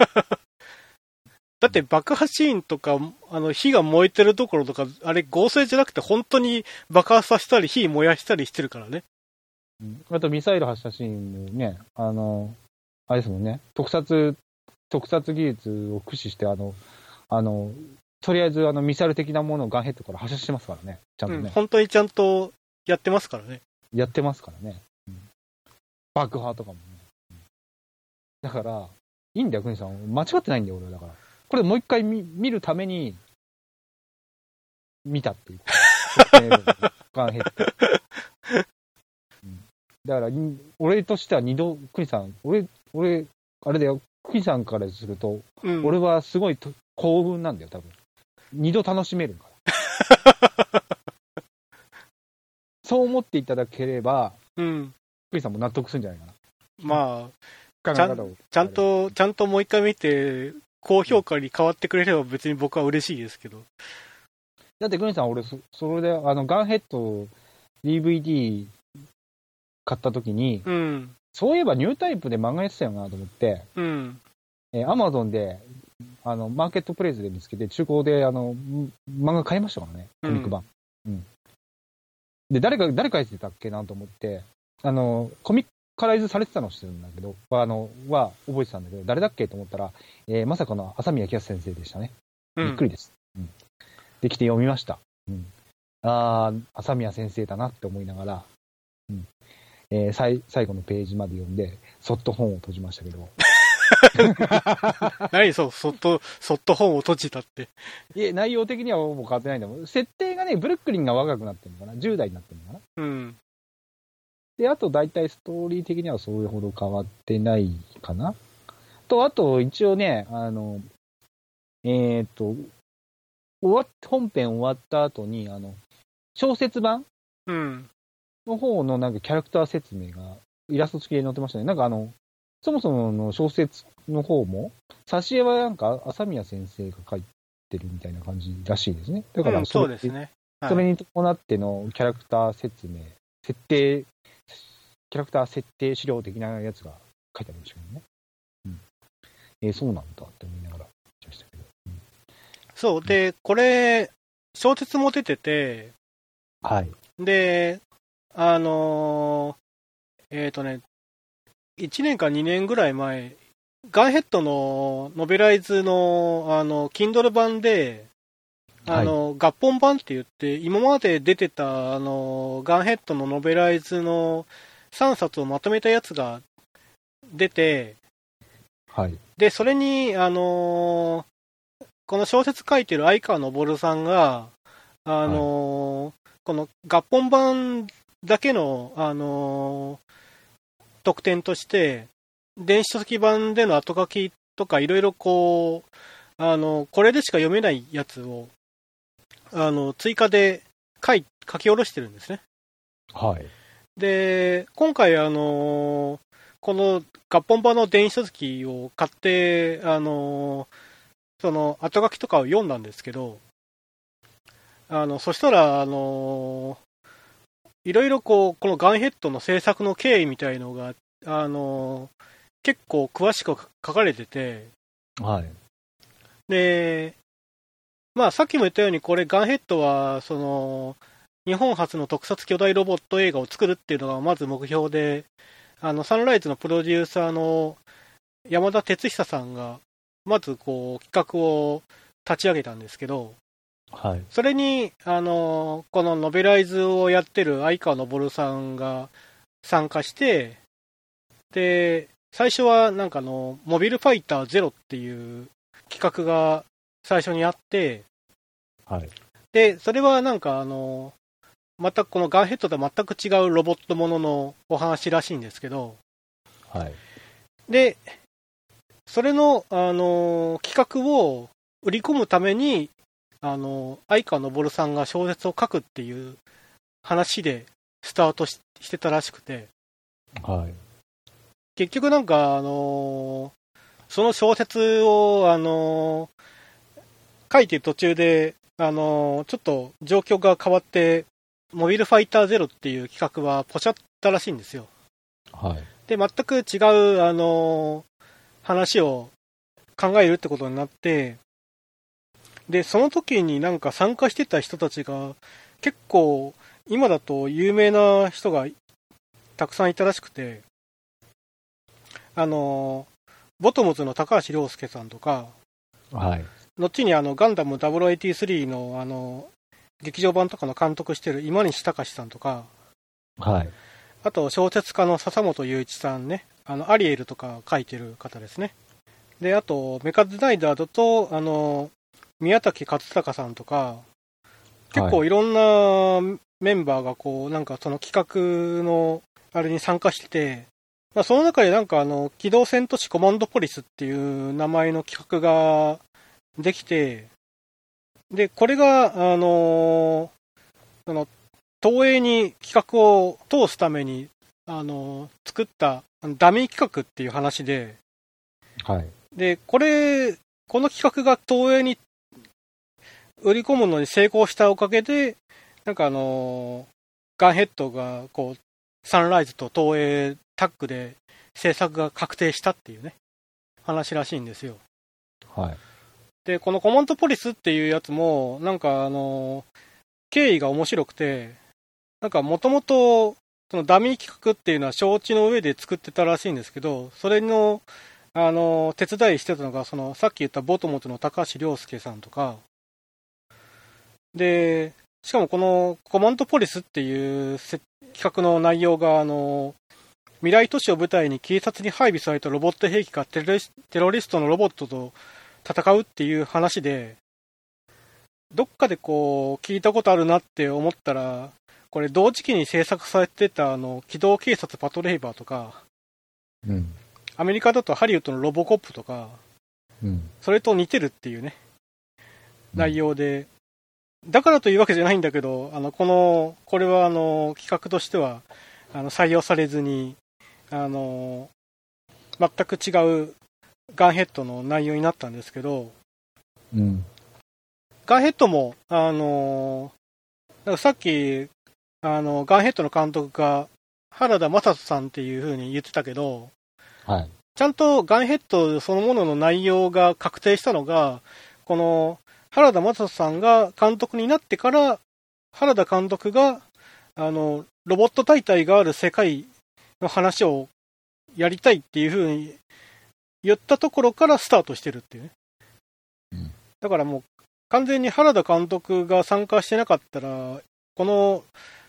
だって爆破シーンとか、火が燃えてるところとか、あれ合成じゃなくて本当に爆破させたり火燃やしたりしてるからね。 あとミサイル発射シーンもね、あれですもんね、特撮特撮技術を駆使して、とりあえずミサイル的なものをガンヘッドから発射してますからね、ちゃんとね。 本当にちゃんとやってますからね。 やってますからね。爆破とかもね。だから、いいんだよ、クニさん。間違ってないんだよ、俺は。だから。これもう一回見るために、見たっていう。ガンヘッド。だから、俺としては二度、クニさん、俺、あれだよ、クニさんからすると、俺はすごい幸運なんだよ、多分。二度楽しめるから。そう思っていただければ、クニさんも納得するんじゃないかな。 まあ、ちゃんともう一回見て、高評価に変わってくれれば別に僕は嬉しいですけど。 だってクニさん、俺、それで、ガンヘッド DVD 買った時に、そういえばニュータイプで漫画やってたよなと思って、アマゾンで、マーケットプレイスで見つけて、中古で、漫画買いましたからね、コミック版。で、誰書いてたっけなと思って、コミッカライズされてたのを知ってるんだけど、は覚えてたんだけど、誰だっけと思ったら、まさかの朝宮康先生でしたね。びっくりです。できて読みました。朝宮先生だなって思いながら、最後のページまで読んで、そっと本を閉じましたけど。 何そっと本を閉じたって。 内容的にはもう変わってないんだもん。設定がね、ブルックリンが若くなってるのかな ?10 代になってるのかなで、あと大体ストーリー的にはそれほど変わってないかなと、あと一応ね、本編終わった後に、小説版の方のなんかキャラクター説明がイラスト付きで載ってましたね。なんかそもそもの小説の方も、挿絵はなんか朝宮先生が書いてるみたいな感じらしいですね。だからそうですね。 それに伴ってのキャラクター説明、キャラクター設定資料的なやつが書いてありましたけどね。そうなんだって思いながらましたけど。 そう。で、これ、小説も出てて、で、1年か2年ぐらい前、ガンヘッドのノベライズの、Kindle 版で、合本版って言って、今まで出てた、ガンヘッドのノベライズの3冊をまとめたやつが出て、で、それに、この小説書いてる相川昇さんが、この合本版だけの、特典として、電子書籍版での後書きとかいろいろこれでしか読めないやつを、追加で書き下ろしてるんですね。で、今回この合本版の電子書籍を買って、その後書きとかを読んだんですけど、そしたら、いろいろこのガンヘッドの制作の経緯みたいのが、結構詳しく書かれてて、で、まあさっきも言ったように、これガンヘッドは、日本初の特撮巨大ロボット映画を作るっていうのがまず目標で、サンライズのプロデューサーの山田哲久さんが、まず企画を立ち上げたんですけど、それに、このノベライズをやってる相川昇さんが参加して、で、最初はなんかモビルファイターゼロっていう企画が最初にあって、で、それはなんかまたこのガンヘッドとは全く違うロボットもののお話らしいんですけど、で、それの、企画を売り込むために、相川昇さんが小説を書くっていう話でスタートしてたらしくて、結局なんか、その小説を、書いてる途中で、ちょっと状況が変わって、モビルファイターゼロっていう企画はポシャったらしいんですよ。で、全く違う、話を考えるってことになって、で、その時になんか参加してた人たちが、結構、今だと有名な人がたくさんいたらしくて、 ボトムズの高橋涼介さんとか、 はい。 後にガンダム083の劇場版とかの監督してる今西隆さんとか、 はい。 あと小説家の笹本雄一さんね、アリエルとか書いてる方ですね。で、あと、メカズナイダーだと、宮崎勝孝さんとか、結構いろんなメンバーがこう、なんかその企画のあれに参加してて、まあ、その中でなんか機動戦都市コマンドポリスっていう名前の企画ができて、で、これが、東映に企画を通すために、作ったダミー企画っていう話で、 はい。 で、この企画が東映に売り込むのに成功したおかげで、なんかガンヘッドがこう、サンライズと東映タッグで制作が確定したっていうね、話らしいんですよ。 はい。 で、このコマンドポリスっていうやつも、なんか経緯が面白くて、なんかもともと、そのダミー企画っていうのは承知の上で作ってたらしいんですけど、それの、手伝いしてたのが、さっき言ったボトモトの高橋涼介さんとか、で、しかもこのコマンドポリスっていう企画の内容が、未来都市を舞台に警察に配備されたロボット兵器がテロリストのロボットと戦うっていう話で、どっかでこう聞いたことあるなって思ったら、これ同時期に制作されてた機動警察パトレイバーとか、 うん、 アメリカだとハリウッドのロボコップとか、 うん、 それと似てるっていうね、内容で、だからというわけじゃないんだけど、これは企画としては採用されずに、全く違うガンヘッドの内容になったんですけど、 うん、 ガンヘッドも、さっき、ガンヘッドの監督が原田雅人さんっていう風に言ってたけど、 はい、 ちゃんとガンヘッドそのものの内容が確定したのが、この原田雅人さんが監督になってから、原田監督が、ロボット大隊がある世界の話をやりたいっていう風に言ったところからスタートしてるっていうね。 うん、 だからもう完全に原田監督が参加してなかったら、この、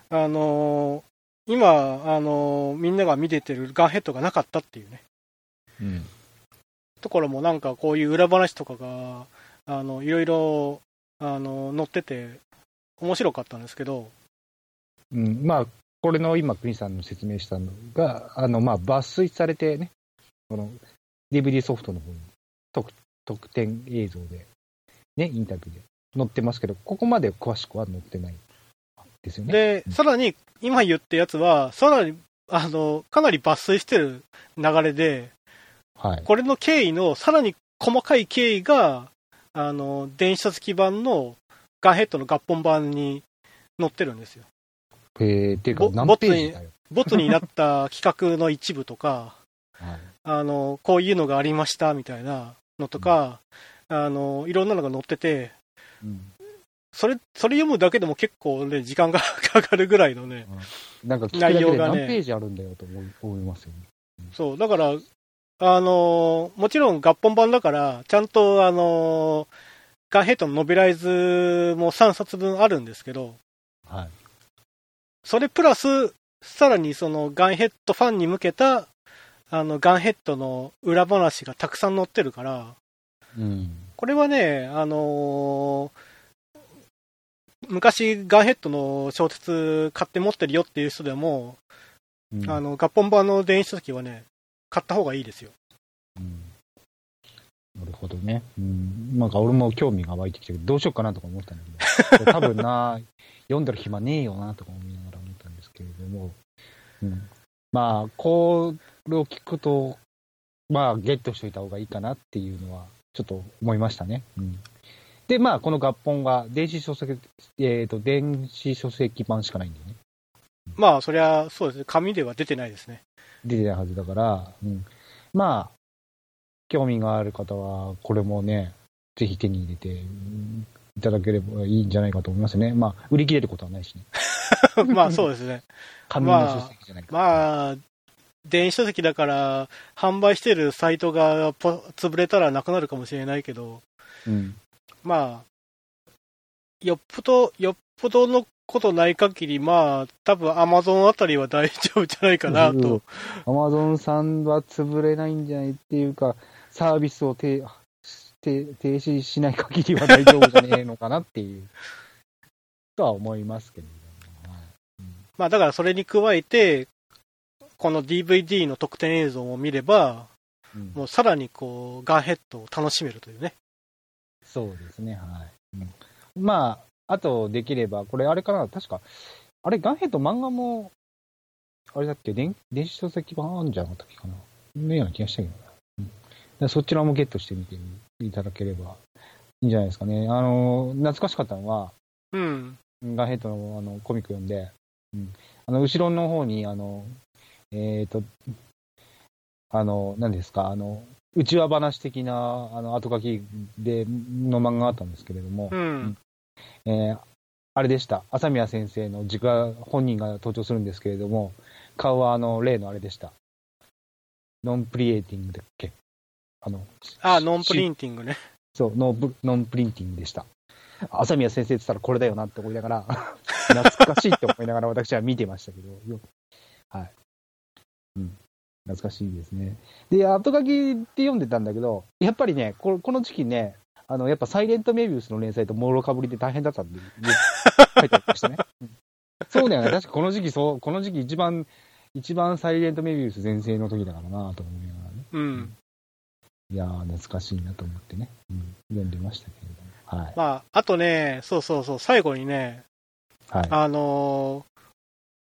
今、みんなが見ててるガンヘッドがなかったっていうね。 うん。 ところもなんかこういう裏話とかが、いろいろ、載ってて、面白かったんですけど。 うん、まあ、これの今、クリンさんの説明したのが、まあ、抜粋されてね、この DVD ソフトの方に特典映像で、ね、インタビューで載ってますけど、ここまで詳しくは載ってないですよね。 で、さらに、今言ったやつは、さらに、かなり抜粋してる流れで、 はい、 これの経緯のさらに細かい経緯が、電子書籍版のガンヘッドの合本版に載ってるんですよ。 っていうか、何ページだよ。 ボツになった企画の一部とか、はい、こういうのがありましたみたいなのとか、いろんなのが載ってて、うん、それ読むだけでも結構ね、時間がかかるぐらいのね、 なんか内容がね、何ページあるんだよと思いますよね。 そう、だから、もちろん合本版だから、ちゃんとガンヘッドのノベライズも3冊分あるんですけど、 はい。 それプラス、さらにそのガンヘッドファンに向けた、ガンヘッドの裏話がたくさん載ってるから、 うん、これはね、昔ガンヘッドの小説買って持ってるよっていう人でも、うん、合本版の電子書籍はね、買った方がいいですよ。 うん、なるほどね。うん、なんか俺も興味が湧いてきて、どうしようかなとか思ったんだけど、多分な、読んでる暇ねえよなとか思いながら思ったんですけれども、うん、まあ、これを聞くと、まあ、ゲットしておいた方がいいかなっていうのは、ちょっと思いましたね。うん、で、まあ、この合本が電子書籍版しかないんだよね。 まあ、そりゃそうですね。紙では出てないですね。 出てないはずだから、うん、まあ、興味がある方は、これもね、ぜひ手に入れて、いただければいいんじゃないかと思いますね。まあ、売り切れることはないしね。 まあ、そうですね。 紙の書籍じゃないか。 まあ、 電子書籍だから販売してるサイトが潰れたらなくなるかもしれないけど、まあ、よっぽどのことない限り、まあ、多分アマゾンあたりは大丈夫じゃないかなと。 アマゾンさんは潰れないんじゃないっていうか、サービスを停止しない限りは大丈夫じゃねえのかなっていう、とは思いますけど、 まあ、だからそれに加えて、この DVD の特典映像を見れば、もうさらにこう、ガンヘッドを楽しめるというね。 そうですね、はい。まあ、あとできれば、これあれかな、確か、あれ、ガンヘッド漫画も、あれだっけ、電子書籍版あるんじゃなかったっけかな。のような気がしたけどな。そちらもゲットしてみていただければいいんじゃないですかね。懐かしかったのは、ガンヘッドのコミック読んで、後ろの方に、何ですか、内輪話的な、後書きの漫画があったんですけれども、あれでした。朝宮先生の本人が登場するんですけれども、顔は例のあれでした。ノンプリエイティングだっけ？ ノンプリンティングね。 そう、ノンプリンティングでした。朝宮先生って言ったらこれだよなって思いながら、懐かしいって思いながら私は見てましたけど、はい。懐かしいですね。で、後書きって読んでたんだけど、やっぱりね、この時期ね、やっぱサイレントメビウスの連載ともろかぶりで大変だったんで、書いてありましたね。そうだよね。確かこの時期一番サイレントメビウス全盛の時だからなと思いながらね。いやー、懐かしいなと思ってね、読んでましたけれども。はい。 まあ、あとね、そう、最後にね、はい。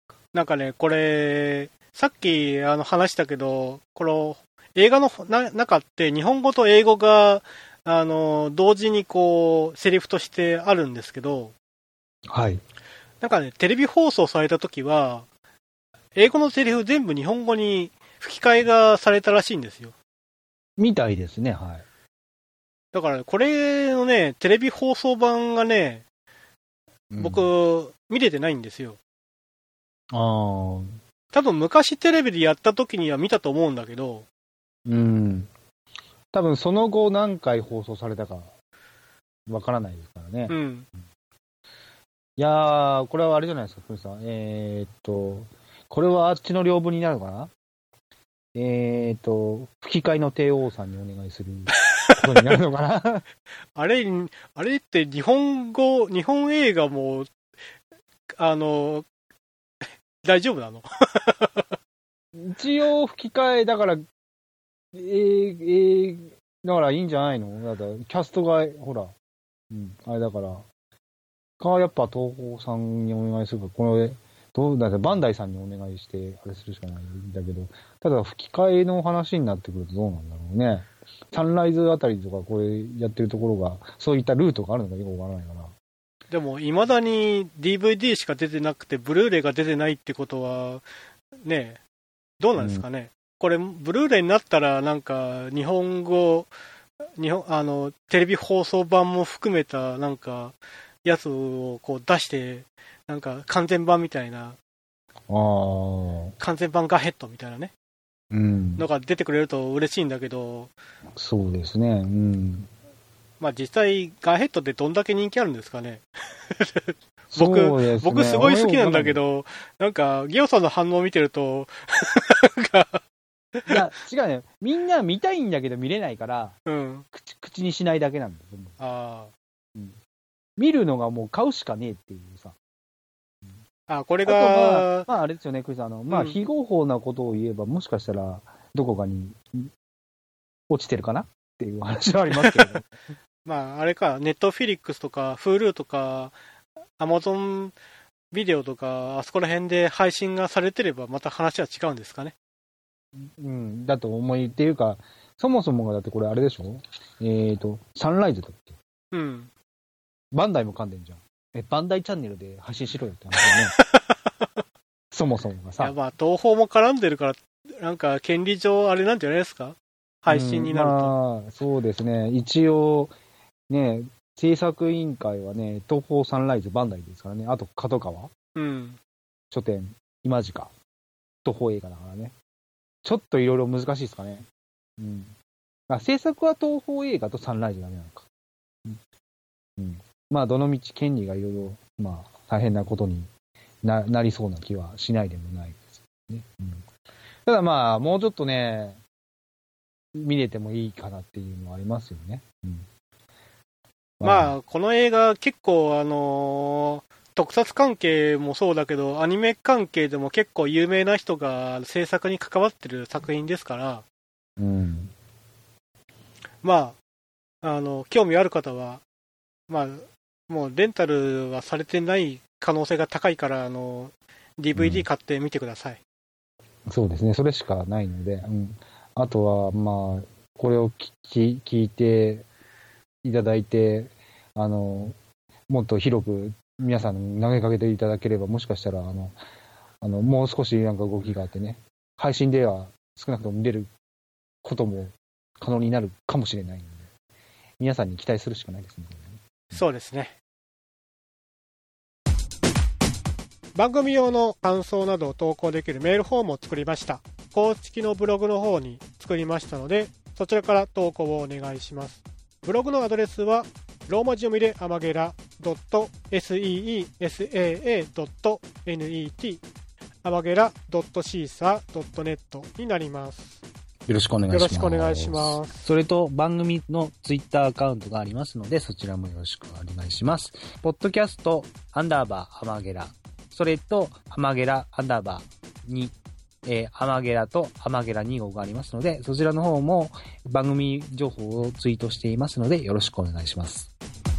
なんかね、これ、さっき話したけど、この映画の中って日本語と英語が同時にこうセリフとしてあるんですけど、 はい。 なんかね、テレビ放送された時は英語のセリフ全部日本語に吹き替えがされたらしいんですよ。 みたいですね、はい。 だから、これのね、テレビ放送版がね、僕見れてないんですよ。多分昔テレビでやった時には見たと思うんだけど。 多分その後何回放送されたかわからないですからね。いやー、これはあれじゃないですか、ふみさん。これはあっちの領分になるのかな？吹き替えの帝王さんにお願いすることになるのかな？ あれって日本映画も、大丈夫なの？ 一応吹き替えだから、だからいいんじゃないの？だってキャストが、ほら、あれだから、やっぱ東宝さんにお願いするか、これ、だってバンダイさんにお願いして、あれするしかないんだけど、ただ吹き替えの話になってくるとどうなんだろうね。サンライズあたりとかこれやってるところが、そういったルートがあるのかよくわからないかな。 でも、未だに DVD しか出てなくて、ブルーレイが出てないってことは、ね、どうなんですかね。これ、ブルーレイになったら、なんか、日本語、テレビ放送版も含めた、なんか、やつをこう出して、なんか、完全版みたいな、完全版ガヘッドみたいなね、のが出てくれると嬉しいんだけど、 そうですね。 まあ実際、ガンヘッドってどんだけ人気あるんですかね。僕すごい好きなんだけど、なんか、ギオさんの反応を見てると、 いや、違うね。みんな見たいんだけど見れないから、口にしないだけなんだよ。見るのがもう買うしかねえっていうさ。 これが、 まああれですよね、クリスさん。まあ非合法なことを言えば、もしかしたら、どこかに落ちてるかなっていう話はありますけど。 まあ、あれか、ネットフィリックスとか、Hulu とか、アマゾンビデオとか、あそこら辺で配信がされてれば、また話は違うんですかね。 だと思いっていうか、そもそもがだってこれあれでしょ？サンライズだっけ？バンダイも噛んでんじゃん。バンダイチャンネルで配信しろよって話だね。そもそもがさ。 いや、まあ、東宝も絡んでるから、なんか、権利上、あれなんじゃないですか？配信になると。 まあ、そうですね。一応、ね、制作委員会はね、東宝サンライズバンダイですからね。あと、角川。書店、今時東宝映画だからね。 ちょっといろいろ難しいですかね。うん。制作は東宝映画とサンライズダメなのか。うん。まあ、どの道権利がいろいろ、まあ、大変なことになりそうな気はしないでもないですね。うん。ただまあ、もうちょっとね、見れてもいいかなっていうのはありますよね。うん。 まあ、この映画結構特撮関係もそうだけど、アニメ関係でも結構有名な人が制作に関わってる作品ですから、 うん。 まあ、興味ある方は、まあ、もうレンタルはされてない可能性が高いから、DVD 買ってみてください。 そうですね、それしかないので、うん。あとは、まあ、これを聞いていただいて、もっと広く皆さんに投げかけていただければ、もしかしたら、もう少しなんか動きがあってね、配信では少なくとも見れることも可能になるかもしれないので、皆さんに期待するしかないですね。 そうですね。番組用の感想などを投稿できるメールフォームを作りました。公式のブログの方に作りましたので、そちらから投稿をお願いします。ブログのアドレスはローマ字読みでアマゲラ .seesaa.net アマゲラ .caesar.net になります。 よろしくお願いします。 よろしくお願いします。 それと番組のツイッターアカウントがありますので、そちらもよろしくお願いします。ポッドキャストアンダーバーアマゲラ、それとアマゲラアンダーバー2、アマゲラとアマゲラ2号がありますので、そちらの方も番組情報をツイートしていますので、よろしくお願いします。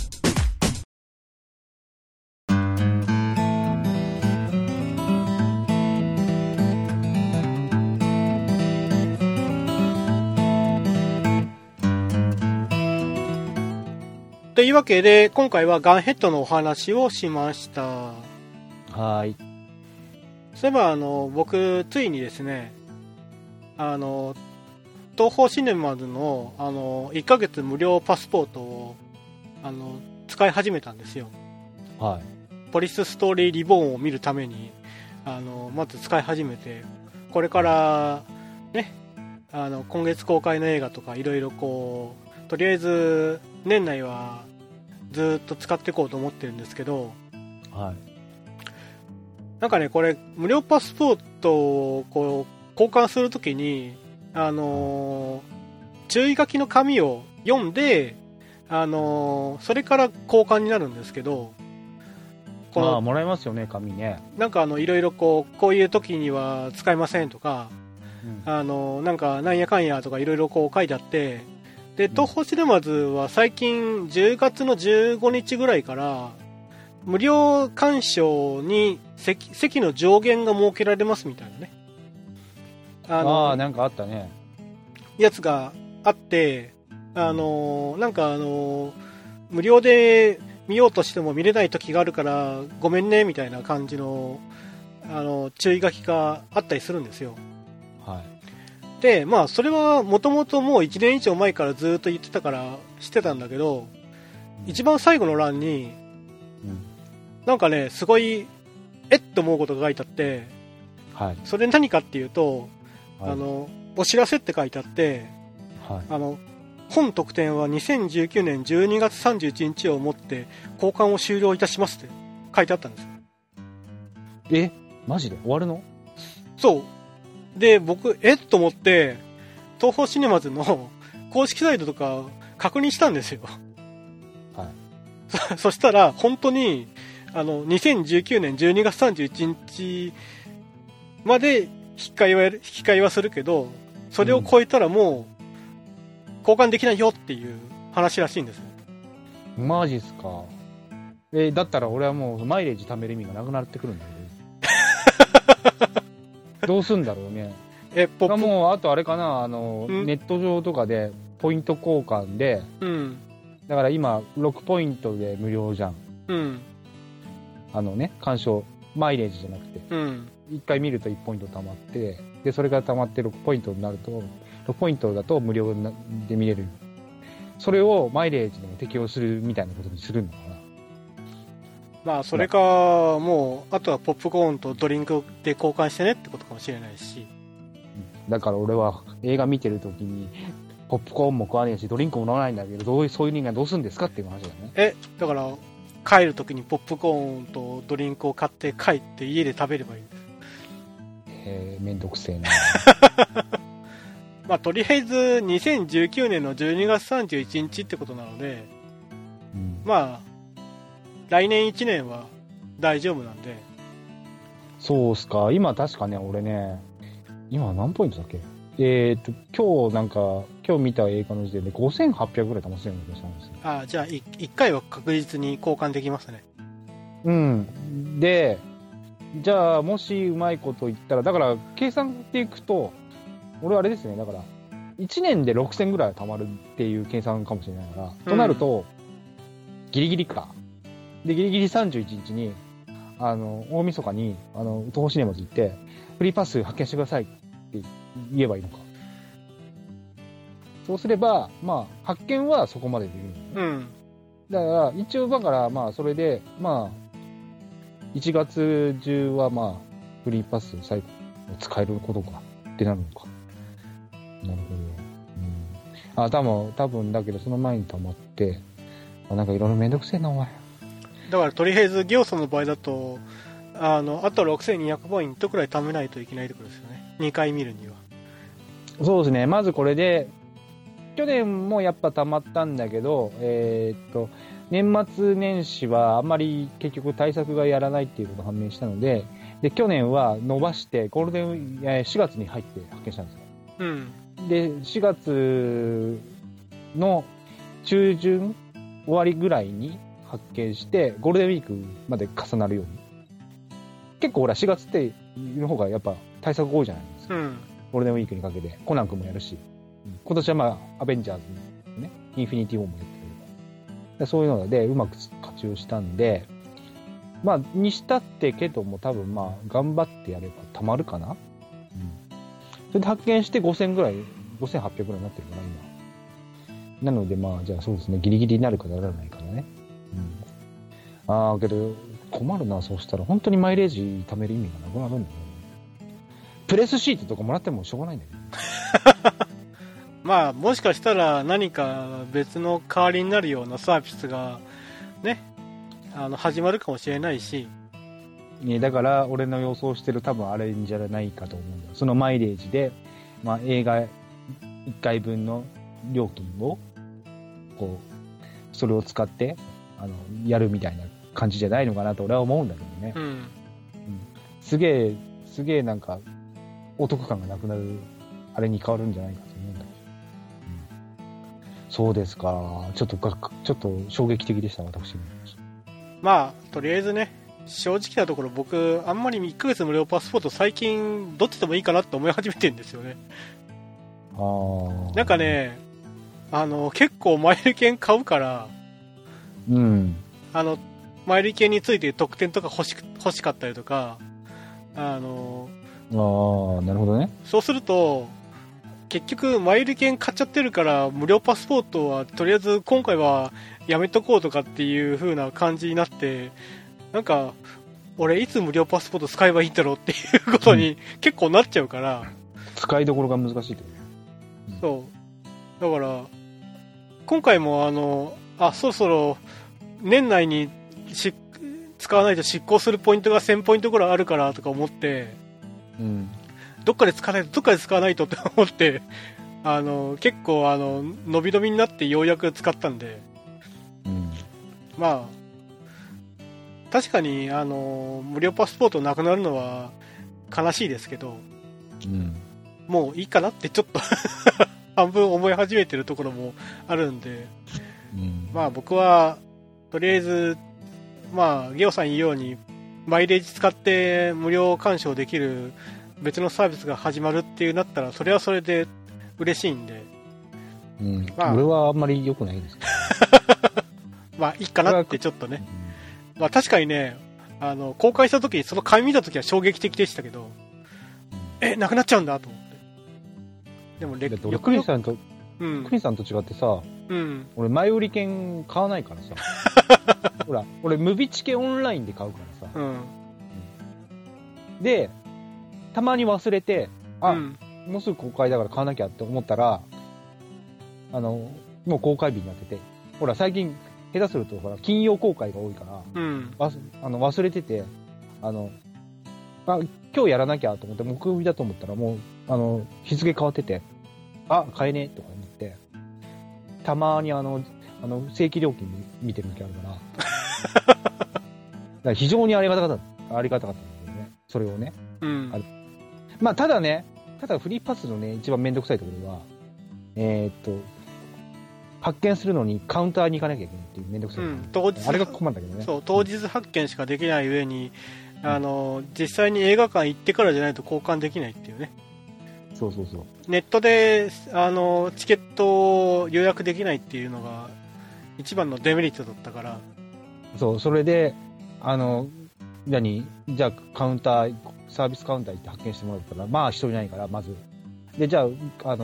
というわけで、今回はガンヘッドのお話をしました。 はい。 そういえば、僕、ついにですね、東宝シネマズの、1ヶ月無料パスポートを、使い始めたんですよ。 はい。 ポリスストーリーリボーンを見るために、まず使い始めて、これから、ね、今月公開の映画とかいろいろこう、とりあえず、年内はずっと使っていこうと思ってるんですけど、 はい。 なんかね、これ、無料パスポートをこう交換するときに、注意書きの紙を読んで、それから交換になるんですけど、 まあ、もらえますよね、紙ね。 なんかいろいろこういう時には使えませんとか、なんかなんやかんやとかいろいろこう書いてあって、で、東宝シネマズは最近10月の15日ぐらいから、無料鑑賞に席の上限が設けられますみたいなね。 なんかあったね。 やつがあって、なんか無料で見ようとしても見れない時があるからごめんねみたいな感じの注意書きがあったりするんですよ。 はい。 で、まあそれはもともともう1年以上前からずっと言ってたから知ってたんだけど、一番最後の欄に、なんかね、すごいえっと思うことが書いてあって、 はい。 それ何かっていうと、はい、お知らせって書いてあって、 はい、 本特典は2019年12月31日をもって交換を終了いたしますって書いてあったんですよ。 マジで終わるの？ そうで、僕っと思って東宝シネマズの公式サイトとか確認したんですよ。 はい。 そしたら本当に2019年12月31日まで引き換えはするけど、それを超えたらもう交換できないよっていう話らしいんです。 マジっすか。だったら俺はもうマイレージ貯める意味がなくなってくるんだけどどうすんだろうね。もうあとあれかな、ネット上とかでポイント交換で、だから今6ポイントで無料じゃん。鑑賞マイレージじゃなくて、1回見ると1ポイント貯まって、でそれが貯まって6ポイントになると、6ポイントだと無料で見れる。それをマイレージでも適用するみたいなことにするのかな。 まあそれかもうあとはポップコーンとドリンクで交換してねってことかもしれないし、 だから俺は映画見てる時にポップコーンも食わねえしドリンクも飲まないんだけど、そういう人間どうするんですかっていう話だね。 だから帰る時にポップコーンとドリンクを買って帰って家で食べればいいんです。 めんどくせえな。 まあとりあえず2019年の12月31日ってことなので、まあ来年1年は大丈夫なんで。 そうっすか。今確かね、俺ね、今何ポイントだっけ？今日見た映画の時点で5800ぐらい貯まってるような気がしたんですよ。 じゃあ1回は確実に交換できますね。 うん。で、じゃあもしうまいこと言ったら、だから計算っていくと、俺あれですね、だから1年で6000ぐらい貯まるっていう計算かもしれないから、となると、ギリギリか。で、ギリギリ31日に、大晦日に、東宝シネマズ行って、フリーパス発見してくださいって言えばいいのか。そうすれば、まあ、発見はそこまでできる、ね。だから、一応、だから、まあ、それで、まあ、1月中は、まあ、フリーパス最後使えることかってなるのか。なるほど。多分だけど、その前に溜まって、なんかいろいろめんどくせえな、お前。 だからとりあえず行さんの場合だとあと6200ポイントくらい貯めないといけないってことですよね。2回見るには。 そうですね。まずこれで去年もやっぱ貯まったんだけど、年末年始はあんまり結局対策がやらないっていうことが判明したので、去年は伸ばしてゴールデン4月に入って発見したんですよ。で4月の中旬終わりぐらいに発見してゴールデンウィークまで重なるように。結構ほら4月っての方がやっぱ対策多いじゃないですか。ゴールデンウィークにかけてコナン君もやるし、今年はまあアベンジャーズね、インフィニティ・ウォーもやってるから、そういうのでうまく活用したんで、まあにしたってけども多分まあ頑張ってやればたまるかな。それで発見して5800ぐらいになってるかな今。なのでまあじゃあそうですね、ギリギリになるかならないかね。けど困るな。そうしたら本当にマイレージ貯める意味がなくなるんだよね。プレスシートとかもらってもしょうがないんだけどまあもしかしたら何か別の代わりになるようなサービスがね始まるかもしれないし、 だから俺の予想してる多分あれじゃないかと思うんだよ。そのマイレージで、まあ、映画1回分の料金をこうそれを使ってやるみたいな感じじゃないのかなと俺は思うんだけどね。すげえなんかお得感がなくなるあれに変わるんじゃないかと思うんだけど。そうですか。ちょっと衝撃的でした私も。 まあとりあえずね、正直なところ僕あんまり1ヶ月無料パスポート最近どっちでもいいかなって思い始めてるんですよね。なんかね結構マイル券買うから、マイル券について特典とか欲しかったりとか、 なるほどね。 そうすると結局マイル券買っちゃってるから無料パスポートはとりあえず今回はやめとこうとかっていう風な感じになって、なんか俺いつ無料パスポート使えばいいんだろうっていうことに結構なっちゃうから、 使いどころが難しいと。 そうだから今回もそろそろ年内に使わないと失効するポイントが1000ポイントぐらいあるからとか思って、どっかで使わないとって思って結構伸び伸びになってようやく使ったんで、まあ確かに無料パスポートなくなるのは悲しいですけど、もういいかなってちょっと半分思い始めてるところもあるんで、まあ僕はとりあえずまあゲオさん言うようにマイレージ使って無料鑑賞できる別のサービスが始まるっていうなったらそれはそれで嬉しいんで、 まあ、俺はあんまり良くないですけどまあいいかなってちょっとね、まあ確かにね公開した時その紙見た時は衝撃的でしたけど、なくなっちゃうんだと思って。でも俺クリンさんと違ってさ、俺前売り券買わないからさほら俺ムビチケオンラインで買うからさ、でたまに忘れてもうすぐ公開だから買わなきゃって思ったら、もう公開日になってて、ほら、最近、下手すると、ほら、金曜公開が多いから、忘れてて、今日やらなきゃと思って、木曜日だと思ったら、もう、日付変わってて、買えねえとか思って、たまに正規料金見てる時あるから、だから非常にありがたかったんですよね。それをね。まあ、ただフリーパスのね、一番めんどくさいところは、発見するのにカウンターに行かなきゃいけないっていうめんどくさい、あれが困るんだけどね。 そう、当日発見しかできない上に、実際に映画館行ってからじゃないと交換できないっていうね。 そう。 ネットでチケットを予約できないっていうのが一番のデメリットだったから。 そう、それでじゃあサービスカウンター行って発見してもらったら、まあ一人いないから、まず。で、じゃあ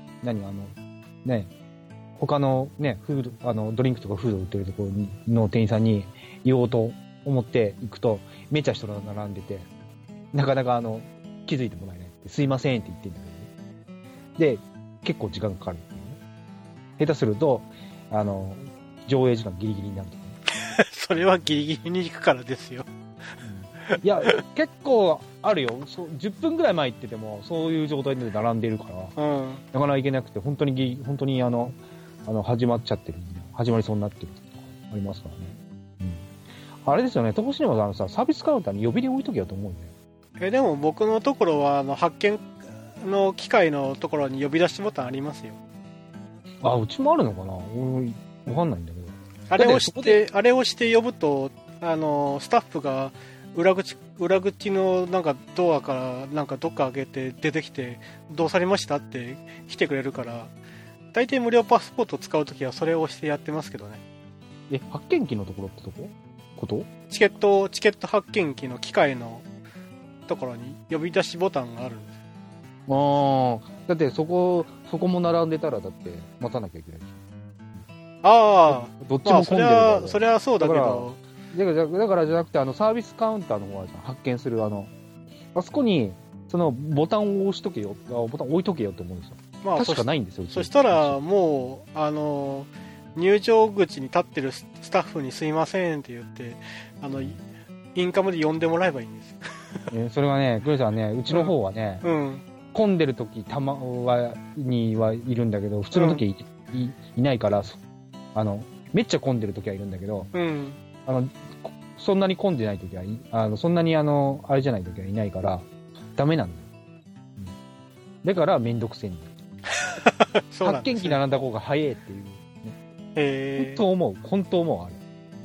他のね、フード、ドリンクとかフード売ってるところの店員さんに言おうと思って行くと、めちゃ人が並んでて、なかなか気づいてもらえないって、すいませんって言ってんだけどね。で、結構時間かかるっていうね。下手すると、上映時間ギリギリになるとかね。 それはギリギリに行くからですよ。 いや、結構あるよ。10分ぐらい前行ってても、そういう状態で並んでるから、なかなか行けなくて、本当に始まっちゃってるんで、始まりそうになってるとかありますからね。あれですよね、東シネマサービスカウンターに呼びで置いとけよと思うんで。でも僕のところは、発見の機械のところに呼び出しボタンありますよ。 うちもあるのかな？わかんないんだけど。 あれをして呼ぶと、スタッフが、裏口のなんかドアからなんかどっか開けて出てきてどうされましたって来てくれるから、大体無料パスポート使うときはそれをしてやってますけどね。 発見機のところってことチケット発見機の機械のところに呼び出しボタンがあるんです。 だってそこも並んでたらだって待たなきゃいけないでしょ。 どっちも混んでるから、 それはそうだけど、 だからじゃなくて、サービスカウンターの方は発見する、あそこに、そのボタンを押しとけよ、ボタン置いとけよと思うんですよ。確かないんですよ。 そしたら、もう、入場口に立ってるスタッフにすいませんって言って、インカムで呼んでもらえばいいんですよ。 それはね、クリさんね、うちの方はね、混んでる時にはいるんだけど、普通の時いないから、めっちゃ混んでる時はいるんだけど、そんなに混んでない時はそんなにあれじゃない時はいないから、ダメなんだよ。だからめんどくせえんだよ。発見機並んだ方が早いっていう、ね。本当思う、あれ。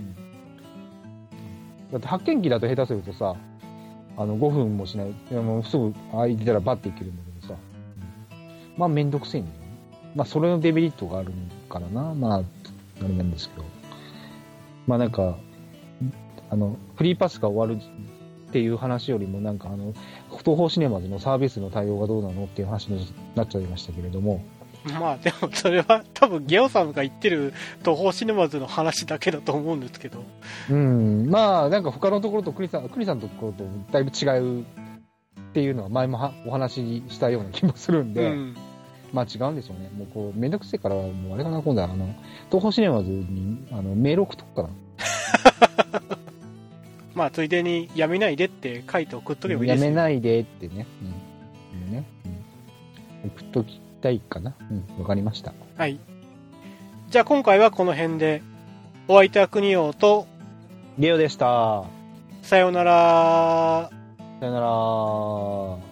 だって発見機だと下手するとさ、5分もしない、すぐ空いてたらバッていけるんだけどさ、まあめんどくせえんだよね。まあそれのデメリットがあるからな、まあ、あれなんですけど。まあなんか、フリーパスが終わるっていう話よりも、なんか東宝シネマズのサービスの対応がどうなのっていう話になっちゃいましたけれども。 まあでもそれは多分ゲオさんが言ってる東宝シネマズの話だけだと思うんですけど。 まあなんか他のところとクリさんのところとだいぶ違うっていうのは前もお話ししたような気もするんで、まあ違うんでしょうね。もうこうめんどくせえから、もうあれかな、今度は東宝シネマズにメール送っとくかな。 まあついでにやめないでって書いて送っとけばいいですよ。 やめないでってね。送っときたいかな。わかりました。 はい。じゃあ今回はこの辺で、お相手は国王とゲオでした。 さようなら。 さようなら。